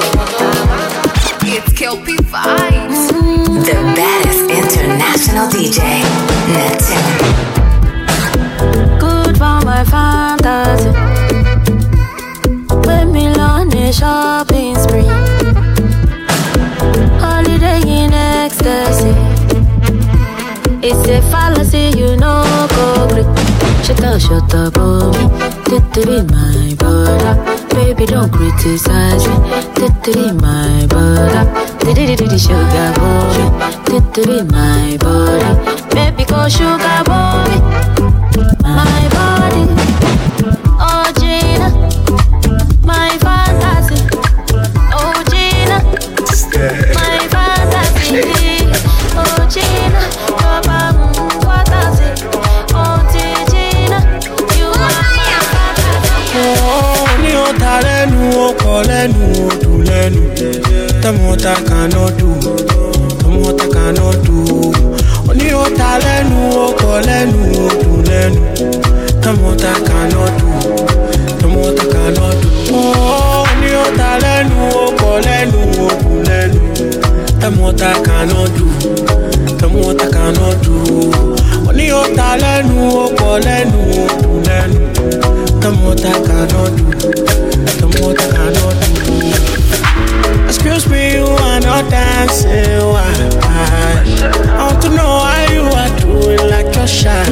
Speaker 17: It's Kelpie Vibes.
Speaker 5: The baddest international D J, Neptune.
Speaker 4: Good for my fantasy. When me on a shopping spree. Holiday in ecstasy. It's a fallacy, you know, go quick. Shut up, shut up, baby. Did to be my brother. Baby, don't criticize me. Did to be my brother. Did it, did it, sugar boy. Did to be my body. Baby, go sugar boy. My body. Oh, Gina. My fantasy. Oh, Gina. My fantasy. Oh, Gina. Papa, what does it? Oh, Gina. You are my fantasy.
Speaker 16: Oh, ni o ta lẹ́nu, o kọ lẹ́nu, o dùn lẹ́nu. Tell me what I cannot do. Tell me what I cannot do. Oni o ta lẹ́nu, o kọ lẹ́nu, o dùn lẹ́nu. Tell me what I cannot do. Tell me what I cannot do. Oh, oni o ta lẹ́nu, o kọ lẹ́nu, o dùn lẹ́nu. Tell me what I cannot do. Tell me what I cannot do. Oni o ta lẹ́nu, o kọ lẹ́nu, o dùn lẹ́nu. Tell me what I cannot do. Tell me what I cannot do. Excuse me, you are not dancing. Why? I want to know how you are doing like you're shy.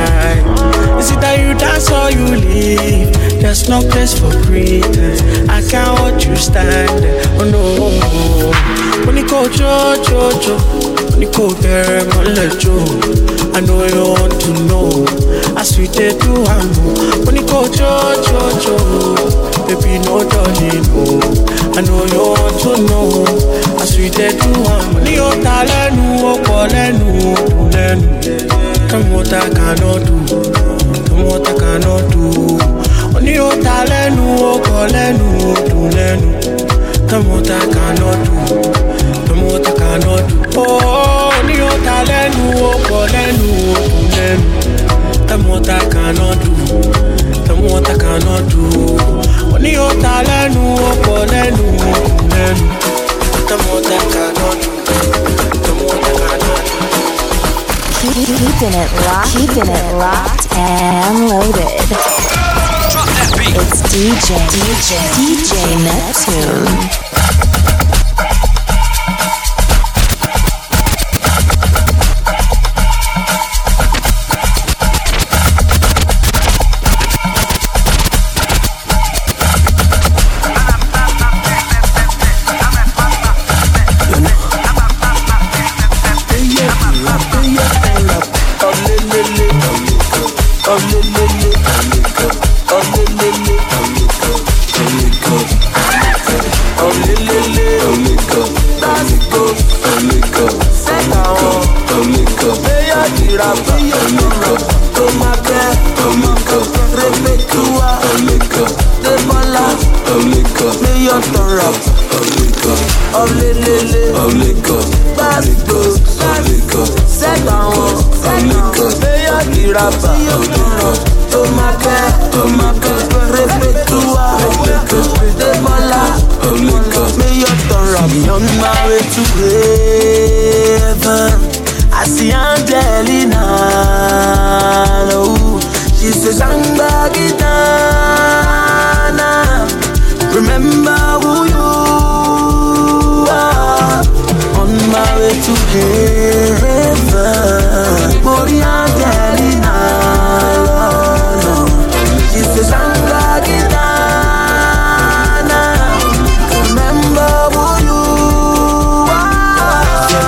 Speaker 16: Is it that you dance or you leave? There's no place for pretense. I can't watch you stand there. Oh no. When you go jo jo jo, when you go there, let jo. I know you want to know. I sweet they do I'm when you go jo jo jo, baby no darling no. I know you want to know. I sweet they do I'm when you ta lẹ́nu, o kọ lẹ́nu, o dùn lẹ́nu. Tell me what I cannot do. Tell me what I cannot do. When you ta lẹ́nu, o kọ lẹ́nu, o dùn lẹ́nu. Tell me what I cannot do. Tell me what I cannot do. Oh, when you ta lẹ́nu, o kọ lẹ́nu, o dùn lẹ́nu. Tell me what I cannot do. Tell me what I cannot do. When you ta lẹ́nu, o kọ lẹ́nu, o dùn lẹ́nu. Tell me what I cannot do. Tell me what I cannot do.
Speaker 5: Keeping it locked, keeping it locked and loaded.
Speaker 1: Drop that beat.
Speaker 5: It's D J, D J, D J Neptune.
Speaker 6: Set down, set down.
Speaker 7: rapper. Oh my God, oh my God, Repetua, Demola, may your turn be on my way to heaven. I see Angelina, oh, she says I'm back in Ghana. Remember who you are. On my way to heaven, Mori Angelina, no, she says I'm back in Ghana. Remember who you are.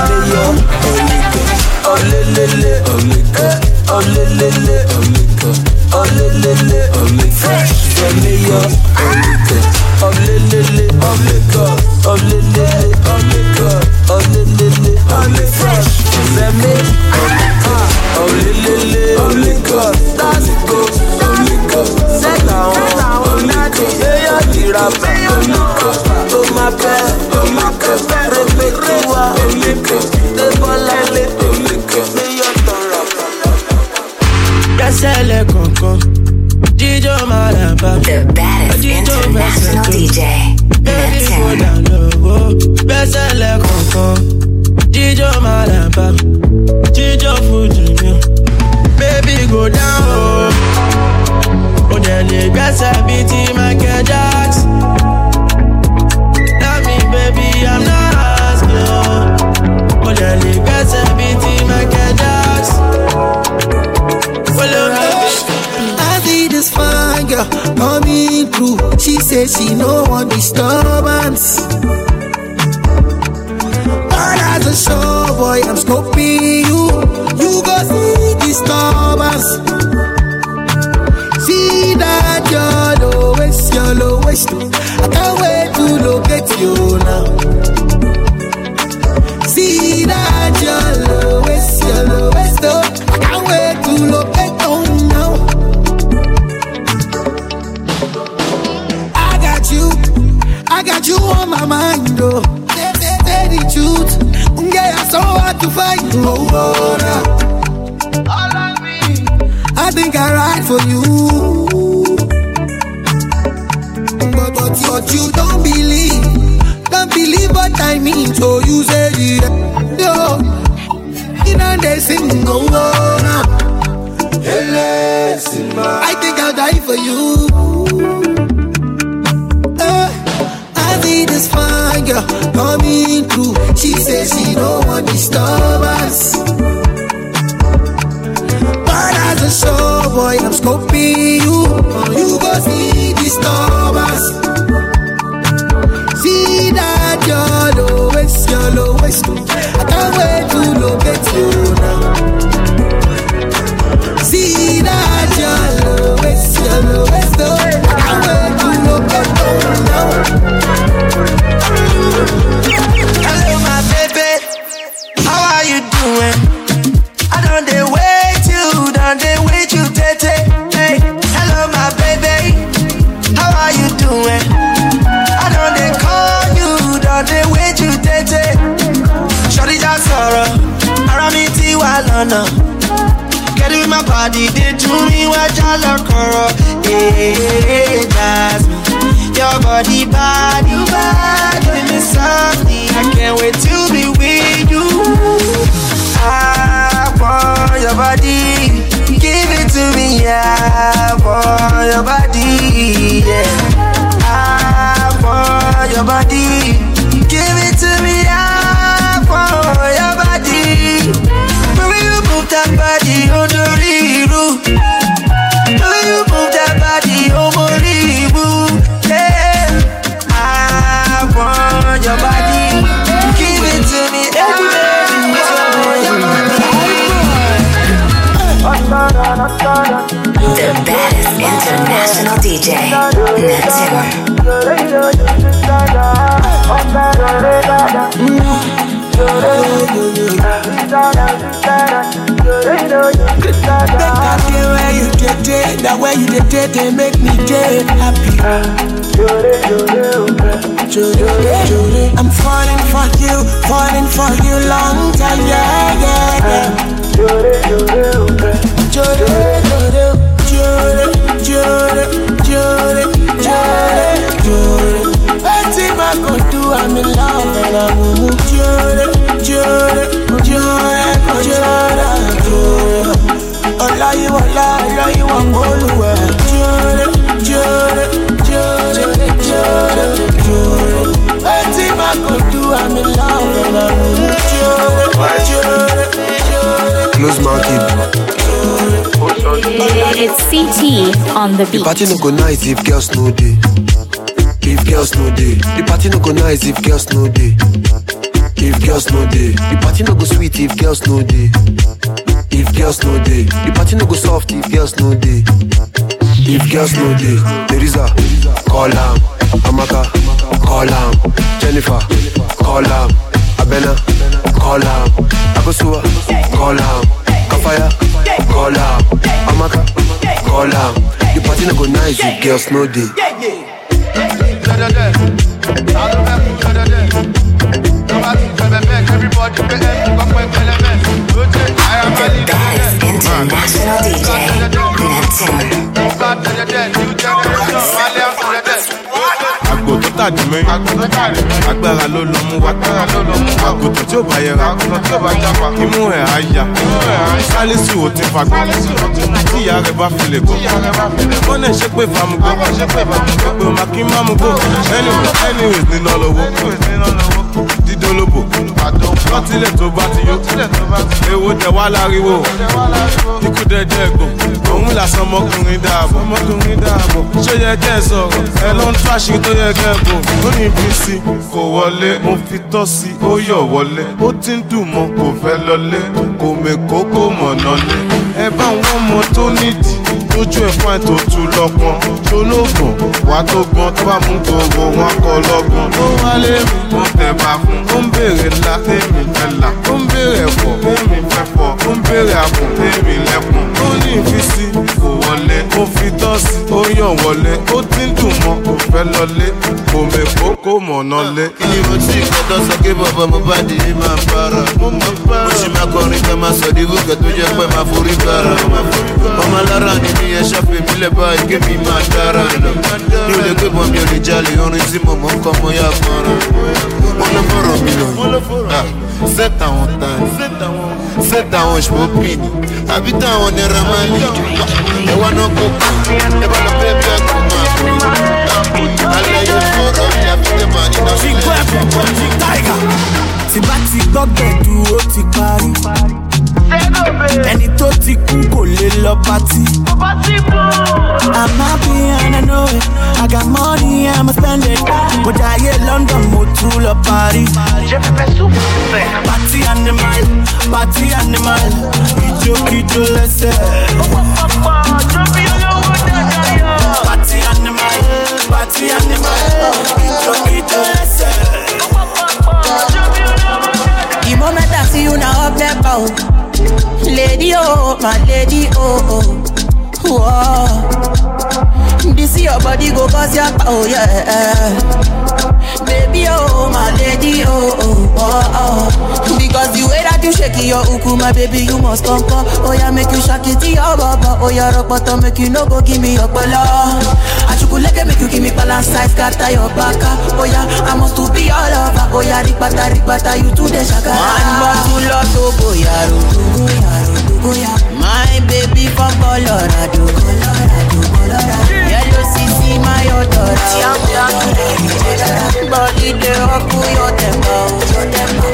Speaker 7: Oh le le le, oh le le, oh le le le, oh le le le, oh le fresh, send me your, oh le le, oh le le le, oh le god, oh le le le, oh le god, oh le le le, oh le fresh, send me, oh le le le, oh le god, that's it go, oh le god, set down, oh le god, hey yo, the rapper, oh le god, oh my god, oh my god, Repetua, oh le god, the ball I let, oh le god, hey yo, the rapper.
Speaker 9: Gasele Coco, Dijo Malaba,
Speaker 5: the baddest international D J.
Speaker 9: Gasele Coco, Dijo Malaba, Dijo Fuji, baby go down, oh, Onyele Gasa Biti Michael Jackson. Tell me, baby, I'm not asking. Onyele Gasa Biti Michael Jackson.
Speaker 11: I see this fine girl coming through. She says she no want disturbance. But as a show boy, I'm scoping you. You go see disturbance. See that your lowest, your lowest. I can't wait to locate you now. See that your lowest, your lowest. I can't wait to locate you now. I got you, I got you on my mind, oh. Say, say, say the truth. Yeah, I'm so hard to find. Oh, oh, nah. All of me. I think I ride for you. But, but, but you don't believe. Don't believe what I mean. So you say yeah. Yo, you know they sing. Oh, oh, nah. I think I'll die for you. Uh, I see this fine girl coming through. She says she don't want disturbance. But as a show boy, I'm scoping you. You go see disturbance. See that your lowest, your lowest. I can't wait to locate you now. See that your lowest, your lowest. I can't wait to locate you now.
Speaker 7: Hello, my baby. How are you doing? I don't they wait you, don't they wait you, tete. Hey, hello, my baby. How are you doing? I don't they call you, don't they wait you, tete. Shorty just sorrow, Aramiti Walana. Get with my body, they do me what y'all are. Hey, Jasmine, your body bad, you bad, give me softly. I can't wait to be with you. I want your body, give it to me. I want your body, yeah. I want your body, give it to me. I want your body. When you move that body on the roof, when you move that body on the roof, yeah. I want your body, give it to me, every day.
Speaker 5: The baddest international D J, Neptune.
Speaker 11: Where you did it, that way you did it, they make me get happy. I'm falling for you, falling for you long time, yeah, yeah, yeah.
Speaker 15: Jore, jore, jore, jore, jore, jore. Anything I could do, I'm in love and I'm moving. Jore, jore, jore, jore, jore. Ola you, ola, ola you, I'm all the way. Jore, jore, jore, jore, jore. Anything I could do, I'm in love and I'm moving. Jore, jore, jore.
Speaker 21: Close market.
Speaker 5: It's C T on the beat.
Speaker 21: The party no go nice if girls no day. If girls no day. The party no go nice if girls no day. If girls no day. The party no go sweet if girls no day. If girls no day. The party no go soft if girls no day. If girls no day. Teresa, call am. Amaka, call am. Jennifer, call am. Abena, call am. Akosua, call am. Kafaya, call am. Amaka, call am. The party no go nice if girls no day.
Speaker 5: Best international D J,
Speaker 8: Àgbò tó tàjú mẹ́rin, agbára ló lọ mú wá. Àgùntàn tí ó bá yẹra, imú ẹ̀ á yá. Sálísù ò ti fagbọ́, tí ìyá rẹ̀ bá fi lè gbọ́. Wọ́n náà ṣe pé famugbó, pé o máa kí má mú gbó. Anyways ní lọ lọ́wọ́, dídólóbò. Lọ́tílẹ̀ tó bá ti yó, èwo tẹ̀ wá láriwo. Ikú dẹ̀jẹ̀ gbò, òun làsán ọmọkùnrin dáàbò. Ṣé yẹ kẹ́ ẹ sọ̀rọ̀? Ẹ ló ń tó àṣírí tó yẹ kẹ́ ẹ bò. Ó ní ibi sí, kò wọlé, mo fi tọ́ sí, ó yọ̀ wọlé. Ó ti ń dùn mọ́, kò fẹ́ lọlé. Kò mèkó, kò mọ̀nà lé. Ẹ bá wọn mọ tó nídìí, lójú ẹ̀ fún ètò tù lọ́pọ̀n. Ṣolóògùn, wà tó gbọ́n, tó bá mú gbogbo wọn kọ lọ́gbọ̀n. Ó wálé mi, mo tẹ̀ bá fún. Ó ń béèrè ńlá, tèmi fẹ́ là. Ó ń béèrè ẹ̀fọ́, tèmi fẹ́ fọ́. Ó ń béèrè àpò, tèmi lẹ́kùn. Ó ní ìfisí, kò wọlé. Ó fi tọ́ sí, ó yàn wọlé. Ó ti ń dùn mọ́, kò fẹ́ lọlé. Kò mèkó, kò mọ̀nà lé.
Speaker 20: Kí ni mo ti kọ́tọ́ sọ pé bàbá mo bá di ní máa para? Mo ṣì máa kọrin ká máa sọ dígò kẹ́ tó jẹ́ pé máa forí gbára. Ọmọ alára ni mi yẹn ṣàfihàn mi lẹ̀ báyìí kí mi máa dára lọ. Mi ò lè gbé bọ́ mi ò lè jalè orin tí mo mọ̀ ń kọ́ mo yá fọ́nrán. Wọ́n ló fọ̀rọ̀ mi lọ. Set àwọn tán, set àwọn ṣòpin, àbí táwọn nira máa ní. Ẹ wá náà kó kú, ẹ bá lọ bẹ́ẹ̀ bí ẹ̀kọ́ máa kú. Alẹ́ yóò fọ̀rọ̀ mi àbí tẹ̀ máa ní náà sílẹ̀.
Speaker 15: Tí bá ti gbọ́gbẹ̀dù ó ti parí. Ẹni tó ti kú kò lè lọ pátí. I'm happy and I know it. I got money, I'ma spend it. Mo jayé London, mo tún lọ Paris. Party animal, party animal. Ijó kíjó lẹ́sẹ̀. Party animal, party animal. Ijó kíjó lẹ́sẹ̀.
Speaker 9: The moment I see you now up there, bow. Lady, oh, my lady, oh, oh. Whoa. This your body go cause your power, yeah. Baby, oh, my lady, oh, oh, oh, oh. Because the way that you shake your uku, my baby, you must come, come. Oh, yeah, make you shake it, your baba. Oh, yeah, rock bottom, make you no go give me your bala. I chuku leke, make you give me balance size, scatter your baka. Oh, yeah, I must to be all over. Oh, yeah, rikbata, rikbata, you to the shaka. One bottle of Togo, yeah, Togo, yeah, Togo, yeah. My baby from Colorado, Colorado, Colorado. Yellow C C, my odor. Body they rock your tempo, your tempo.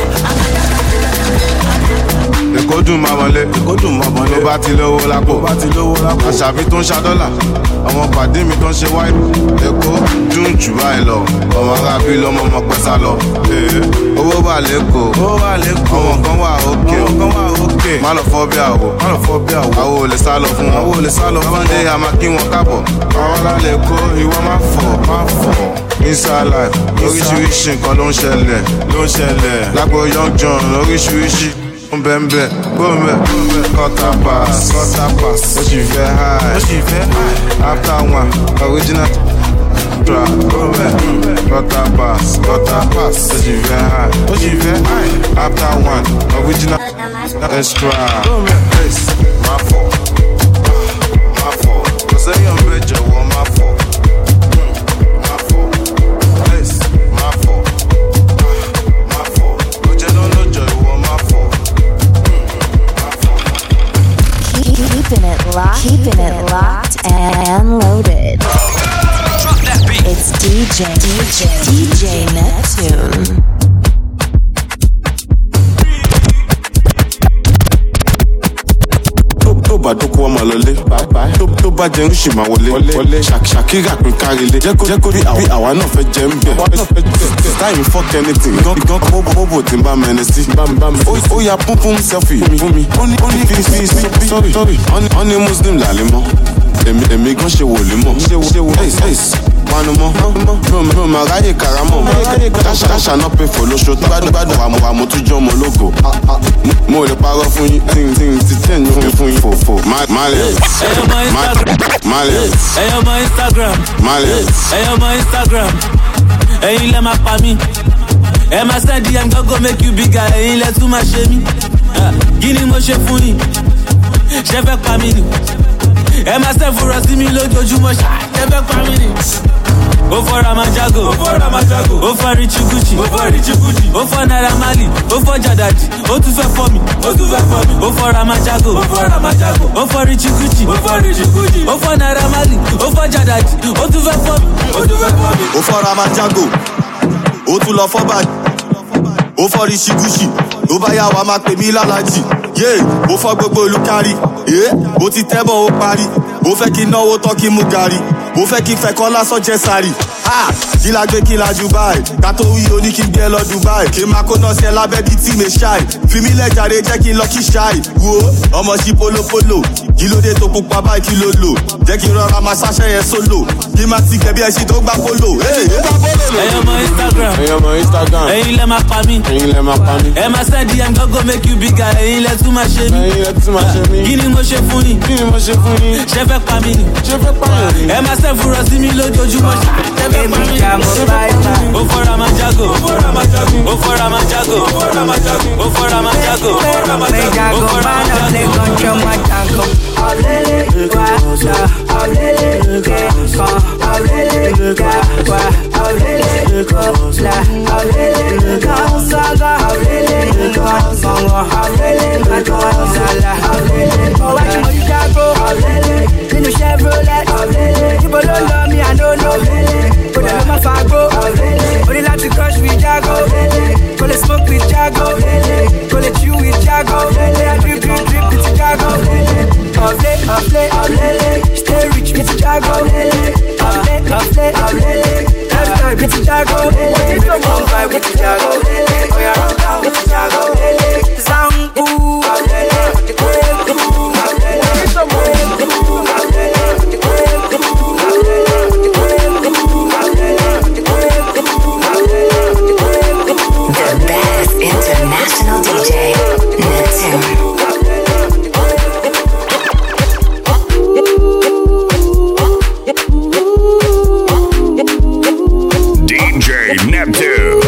Speaker 8: Èkó dùn máa wọlé, Èkó dùn máa wọlé. Ló bá ti lówó lápò, bá ti lówó lápò. Àṣàbí tó ń ṣa dọ́là, àwọn pàdé mi tó ń ṣe wáyé. Èkó dùn jù báyìí lọ, ọmọ arábí lọ́mọ ọmọ pẹ́ sá lọ. Owó wà lẹ́kọ̀ọ́, owó wà lẹ́kọ̀ọ́. Àwọn kan wà òkè, àwọn kan wà òkè. Má lọ fọ́ bí àwò, má lọ fọ́ bí àwò. Àwo ò lè sá lọ fún wọn, àwo ò lè sá lọ fún wọn. Ọmọdé a máa kí wọn káàbọ̀. Àwọn alálẹ̀ kó ìwọ má fọ̀, má fọ̀. Inside life, oríṣiríṣi nǹkan ló ń ṣẹlẹ̀, ló ń ṣẹlẹ̀. Lágbo Young John, oríṣiríṣi. Mbembe, bombe, quarter pass, quarter pass. What you feel high? What you feel high? After one, original track. Bombe, quarter pass, quarter pass. What you feel high? What you feel high? After one, original extra. Bombe, this, my fault.
Speaker 5: J, D J, D J Neptune.
Speaker 8: Tó bá dókó ọmọ lọlé, tó bá jẹun ṣì máa wọlé. Ṣàkírà pín kárílé, jẹ́ kó rí àwa náà fẹ́ jẹ́ ń bẹ̀. Táyì fuck anything, ìgán mọ́bò tí ń bá mẹ́ni sí. Ó ya púpún selfie fún mi, ó ní fi fi sí sorry, ó ní Muslim làlẹ́ mọ́. Èmi gan ṣe wòlé mọ́. Panu mọ́, mi ò máa ráyè karamọ́. Dáṣà náà pé fò lóṣù tó gbádùn wà mo tún jọ́ ọmọ ológo. Mo lè parọ́ fún yín, tí n ti tẹ̀ ní fún yín fòfò. Malẹ̀, Malẹ̀,
Speaker 3: ẹ̀yọ́ mọ Instagram,
Speaker 8: Malẹ̀,
Speaker 3: ẹ̀yọ́ mọ Instagram, ẹ̀yin lẹ́ máa pa mí. Ẹ máa send D M go make you bigger, ẹ̀yin lẹ́ tún máa ṣe mí. Kí ni mo ṣe fún yín? Ṣé fẹ́ pa mí ni? Ẹ máa ṣe fúnra sí mi lójoojúmọ́, ṣé fẹ́ pa mí ni? Ó fọ́ Ramajago, ó fọ́ Ramajago, ó fọ́ Richie Gucci, ó fọ́ Richie Gucci, ó fọ́ Naira Marley, ó fọ́ Jadaji, ó tún fẹ́ fọ́ mi, ó tún fẹ́ fọ́ mi. Ó fọ́ Ramajago, ó fọ́ Ramajago, ó fọ́ Richie Gucci, ó fọ́ Richie Gucci, ó fọ́ Naira Marley, ó fọ́ Jadaji, ó tún fẹ́ fọ́ mi, ó tún fẹ́ fọ́ mi.
Speaker 22: Ó fọ́ Ramajago, ó tún lọ fọ́ báyìí, ó fọ́ Richie Gucci, ló bá yá wa máa pè mí lálàjì. Yé, ó fọ́ gbogbo olùkárí, yé, ó ti tẹ́bọ̀ ó parí, ó fẹ́ kí náwó tán kí mú gàrí. Mo fẹ́ kí fẹ́ kọ́ lásán jẹ́ sáré. Ha! Kí la gbé kí la Dubai. Ká tó wí oní kí n gbé lọ Dubai. Kí n máa kó náà sí ẹ lábẹ́ bíi tí mi ṣáì. Fi mí lẹ́jàre jẹ́ kí n lọ kí ṣáì. Wo ọmọ sí polopolo. Kí ló dé tó pupa báyìí kí ló lò? Jẹ́ kí n rọra máa ṣáṣẹ́ yẹn sólò. Kí n máa ti gẹ̀bí ẹṣin tó gbá polo.
Speaker 3: Ẹ̀yọ́ mọ Instagram.
Speaker 8: Ẹ̀yọ́ mọ Instagram.
Speaker 3: Ẹ̀yin lẹ́ máa pa mí.
Speaker 8: Ẹ̀yin lẹ́ máa pa mí.
Speaker 3: Ẹ máa send D M go make you bigger, ẹ̀yin lẹ́ tún máa ṣe mí.
Speaker 8: Ẹ̀yin lẹ́ tún máa ṣe mí.
Speaker 3: Kí ni mo ṣe fún yín?
Speaker 8: Kí ni mo ṣe fún yín?
Speaker 3: Ṣé fẹ́ pa mí ni?
Speaker 8: Ṣé fẹ́ pààyàn ni?
Speaker 3: Ẹ máa ṣe fúnra sí mi lójoojúmọ́, ṣé fẹ́ pa mí ni? Ó fọ́ Ramajago, ó fọ́ Ramajago, ó fọ́ Ramajago, ó fọ́ Ramajago, ó fọ́ Ramajago, ó fọ́ Ramajago, ó fọ́ Ramajago.
Speaker 9: Nínú Chevrolet, níbo ló lọ mi I don't know. Kò dẹ̀ ló máa fa gbó. O ní láti crush with Jago. Kò lè smoke with Jago. Kò lè chew with Jago. Drip drip drip with Jago. Ọ̀flé ọ̀flé ọ̀flé stay rich with Jago. Ọ̀flé ọ̀flé ọ̀flé lifestyle with Jago. Baby come vibe with Jago. Oya run down with Jago. Zangu.
Speaker 5: International D J Neptune.
Speaker 2: D J Neptune.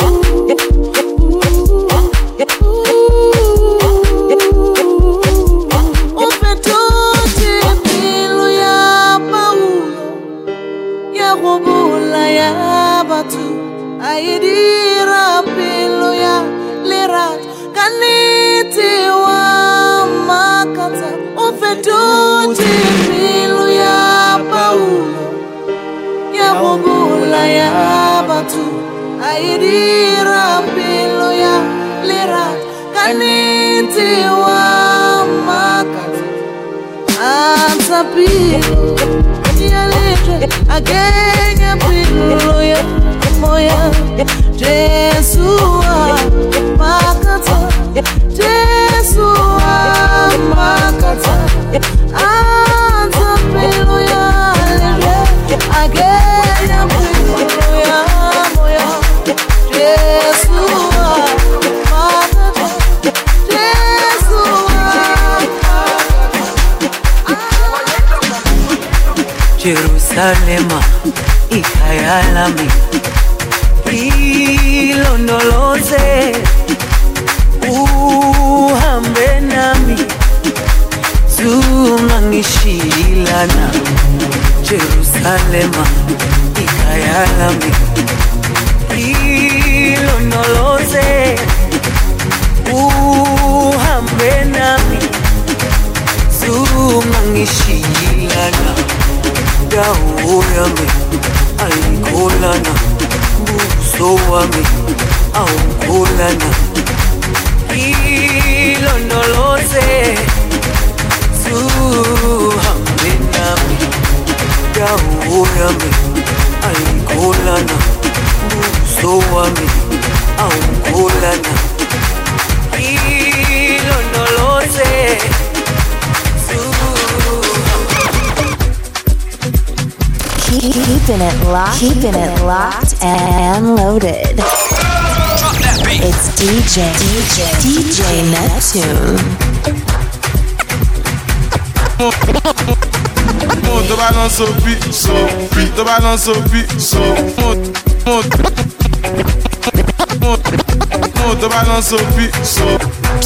Speaker 4: Aidira pilo ya lirat kaniti wa makata ufetuti pilo ya paulo ya bubula ya batu aidira pilo ya lirat kaniti wa makata anta pilo ya lirat agenya pilo ya moya Jesua makata Jesua makata anta pilo ya lele agenya pilo ya moya Jesua makata Jesua
Speaker 23: Jerusalema ikayalami ilondoloze uhambe nami zungangishilana Jerusalema ikayalami ilondoloze uhambe nami zungangishilana dawo yami ayikholana wami awukhulana ilondoloze suhambe nami dawo yami ayikholana buso wami awukhulana ilondoloze
Speaker 5: Keeping it locked, keeping it locked and loaded.
Speaker 1: Drop that beat.
Speaker 5: It's D J, D J, D J Neptune.
Speaker 8: Mo tó bá lọ sóbì, sóbì tó bá lọ sóbì, sóbì. Mo mo mo tó bá lọ sóbì, sóbì.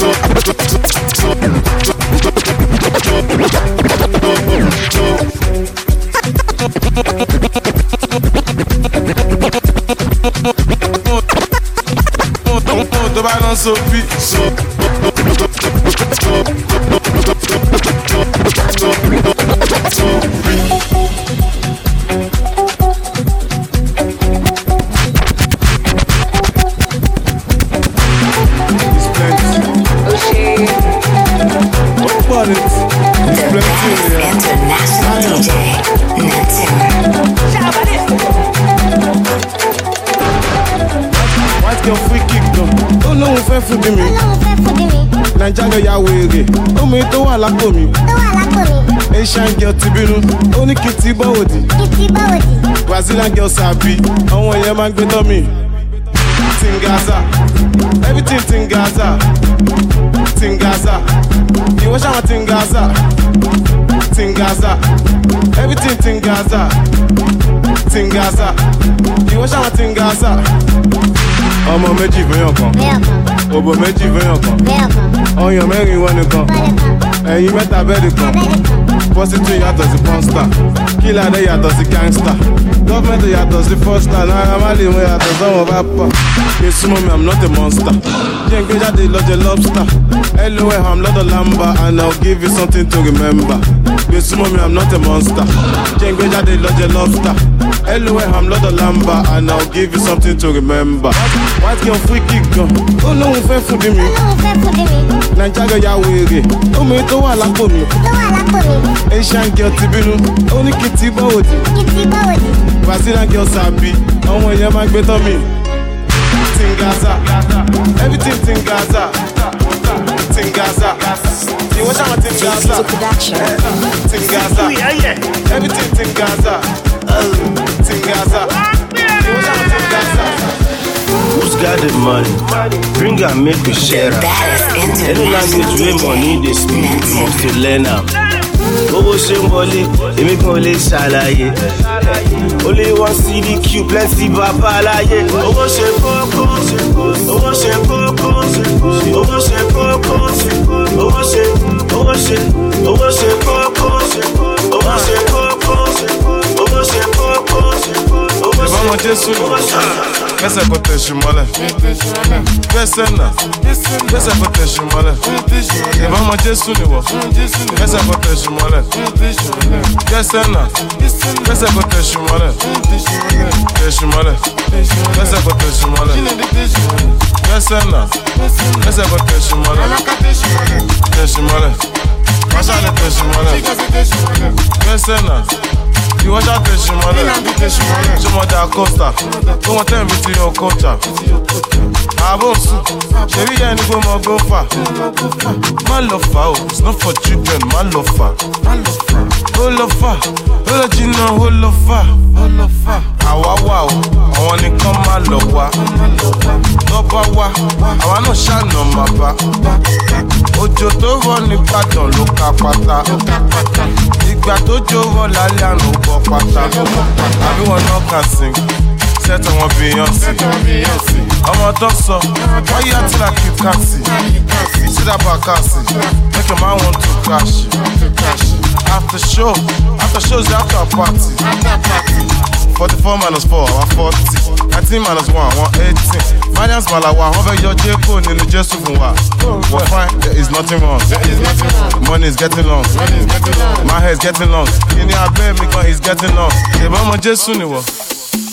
Speaker 8: Tó bá lọ sóbì, sóbì.
Speaker 5: International D J Neptune.
Speaker 8: White girl free kick gan. Ó lóun fẹ́ fún di mi. Naija lọ ya wèrè. Omi tó wà lápò mi. Asian girl ti bínú. Ó ní kí ti bọ́wọ̀dì. Brazilian girl sàbí. Àwọn èèyàn máa ń gbé tọ́ mi. Tingaza. Everything Tingaza. Tingaza. Ìwọ ṣáwọn Tingaza. Tingaza. Everything Tingaza. Tingaza. Ìwọ ṣáwọn Tingaza. Ọmọ méjì fẹ́yàn kan. Òbò méjì fẹ́yàn kan. Ọyàn mẹ́rin wọ́n nìkan. Ẹ̀yin mẹ́ta bẹ́ẹ̀dì kan. Pọ́sítì yàtọ̀ sí pọ́nstà. Kílàdé yàtọ̀ sí gángstà. Gọ́ọ̀mẹ̀ntì yàtọ̀ sí fọ́stà. Náírà má lè mú yàtọ̀ sọ́wọ́n bá pọ̀. Lè súnmọ́ mi, I'm not a monster. Jẹ́ ń gbé jáde lọ́jọ́ lobster. L O M, I'm not a lamba and I'll give you something to remember. Lè súnmọ́ mi, I'm not a monster. Jẹ́ ń gbé jáde lọ́jọ́ lobster. L O M, I'm not a lamba and I'll give you something to remember. White girl free kick gan. Ó lóun fẹ́ fún di mi. Naija lọ ya wèrè. Omi tó wà lápò mi. Asian girl ti bínú. Ó ní kí ti bọ́wọ̀dì. Brazilian girl sàbí. Àwọn èèyàn máa ń gbé tọ́ mi. Tingaza. Everything Tingaza. Tingaza. Ìwọ ṣáwọn Tingaza. Tingaza. Everything Tingaza. Tingaza. Ìwọ ṣáwọn Tingaza.
Speaker 13: Who's got the money? Bring and make we share am. Any language wey money dey speak, you must to learn am. Owó ṣe ń wọlé, èmi kan lè ṣàlàyé. Only one C D Q, plenty bàbá aláyé. Owó ṣe kókó, owó ṣe kókó, owó ṣe kókó, owó ṣe, owó ṣe, owó ṣe kókó, owó ṣe kókó, owó ṣe kókó, owó ṣe.
Speaker 8: Ìbámu Jésù ni kẹsẹ̀ kò tẹ̀sí mọ́lẹ̀. Kẹsẹ̀ náà kẹsẹ̀ kò tẹ̀sí mọ́lẹ̀. Ìbámu Jésù ni wọ̀ kẹsẹ̀ kò tẹ̀sí mọ́lẹ̀. Kẹsẹ̀ náà kẹsẹ̀ kò tẹ̀sí mọ́lẹ̀. Tẹ̀sí mọ́lẹ̀ kẹsẹ̀ kò tẹ̀sí mọ́lẹ̀. Kẹsẹ̀ náà kẹsẹ̀ kò tẹ̀sí mọ́lẹ̀. Tẹ̀sí mọ́lẹ̀ Masale tẹ̀sí mọ́lẹ̀. Kẹsẹ̀ náà. You want that fish, man? Show me that coaster. Don't want them to your culture. I won't sue. Sherry, I need to go far. My love, it's not for children. My love, oh love, oh the Gina, oh love, oh love. Awa wow, I wanna come my love, Loba wa, I wanna shine on my back. Ojo to run the pattern, look up pata. Ìgbà tó jó wọn lálẹ́ àná ó bọ́ pátá. Àbí wọn náà kàn sing, set àwọn Beyonce. Ọmọ tó sọ, why you acting like you can't see? See that Bakassi, make a man want to crash. After show, after shows after party. forty-four minus four, àwọn forty. nineteen minus one, àwọn eighteen. Finance Malawa, wọ́n fẹ́ yọ Jeko nínú Jésù fún wa. We're fine, there is nothing wrong. Money is getting long. My hair is getting long. Kini abẹ́ mi kan is getting long. Ìbọn ọmọ Jésù ni wọ.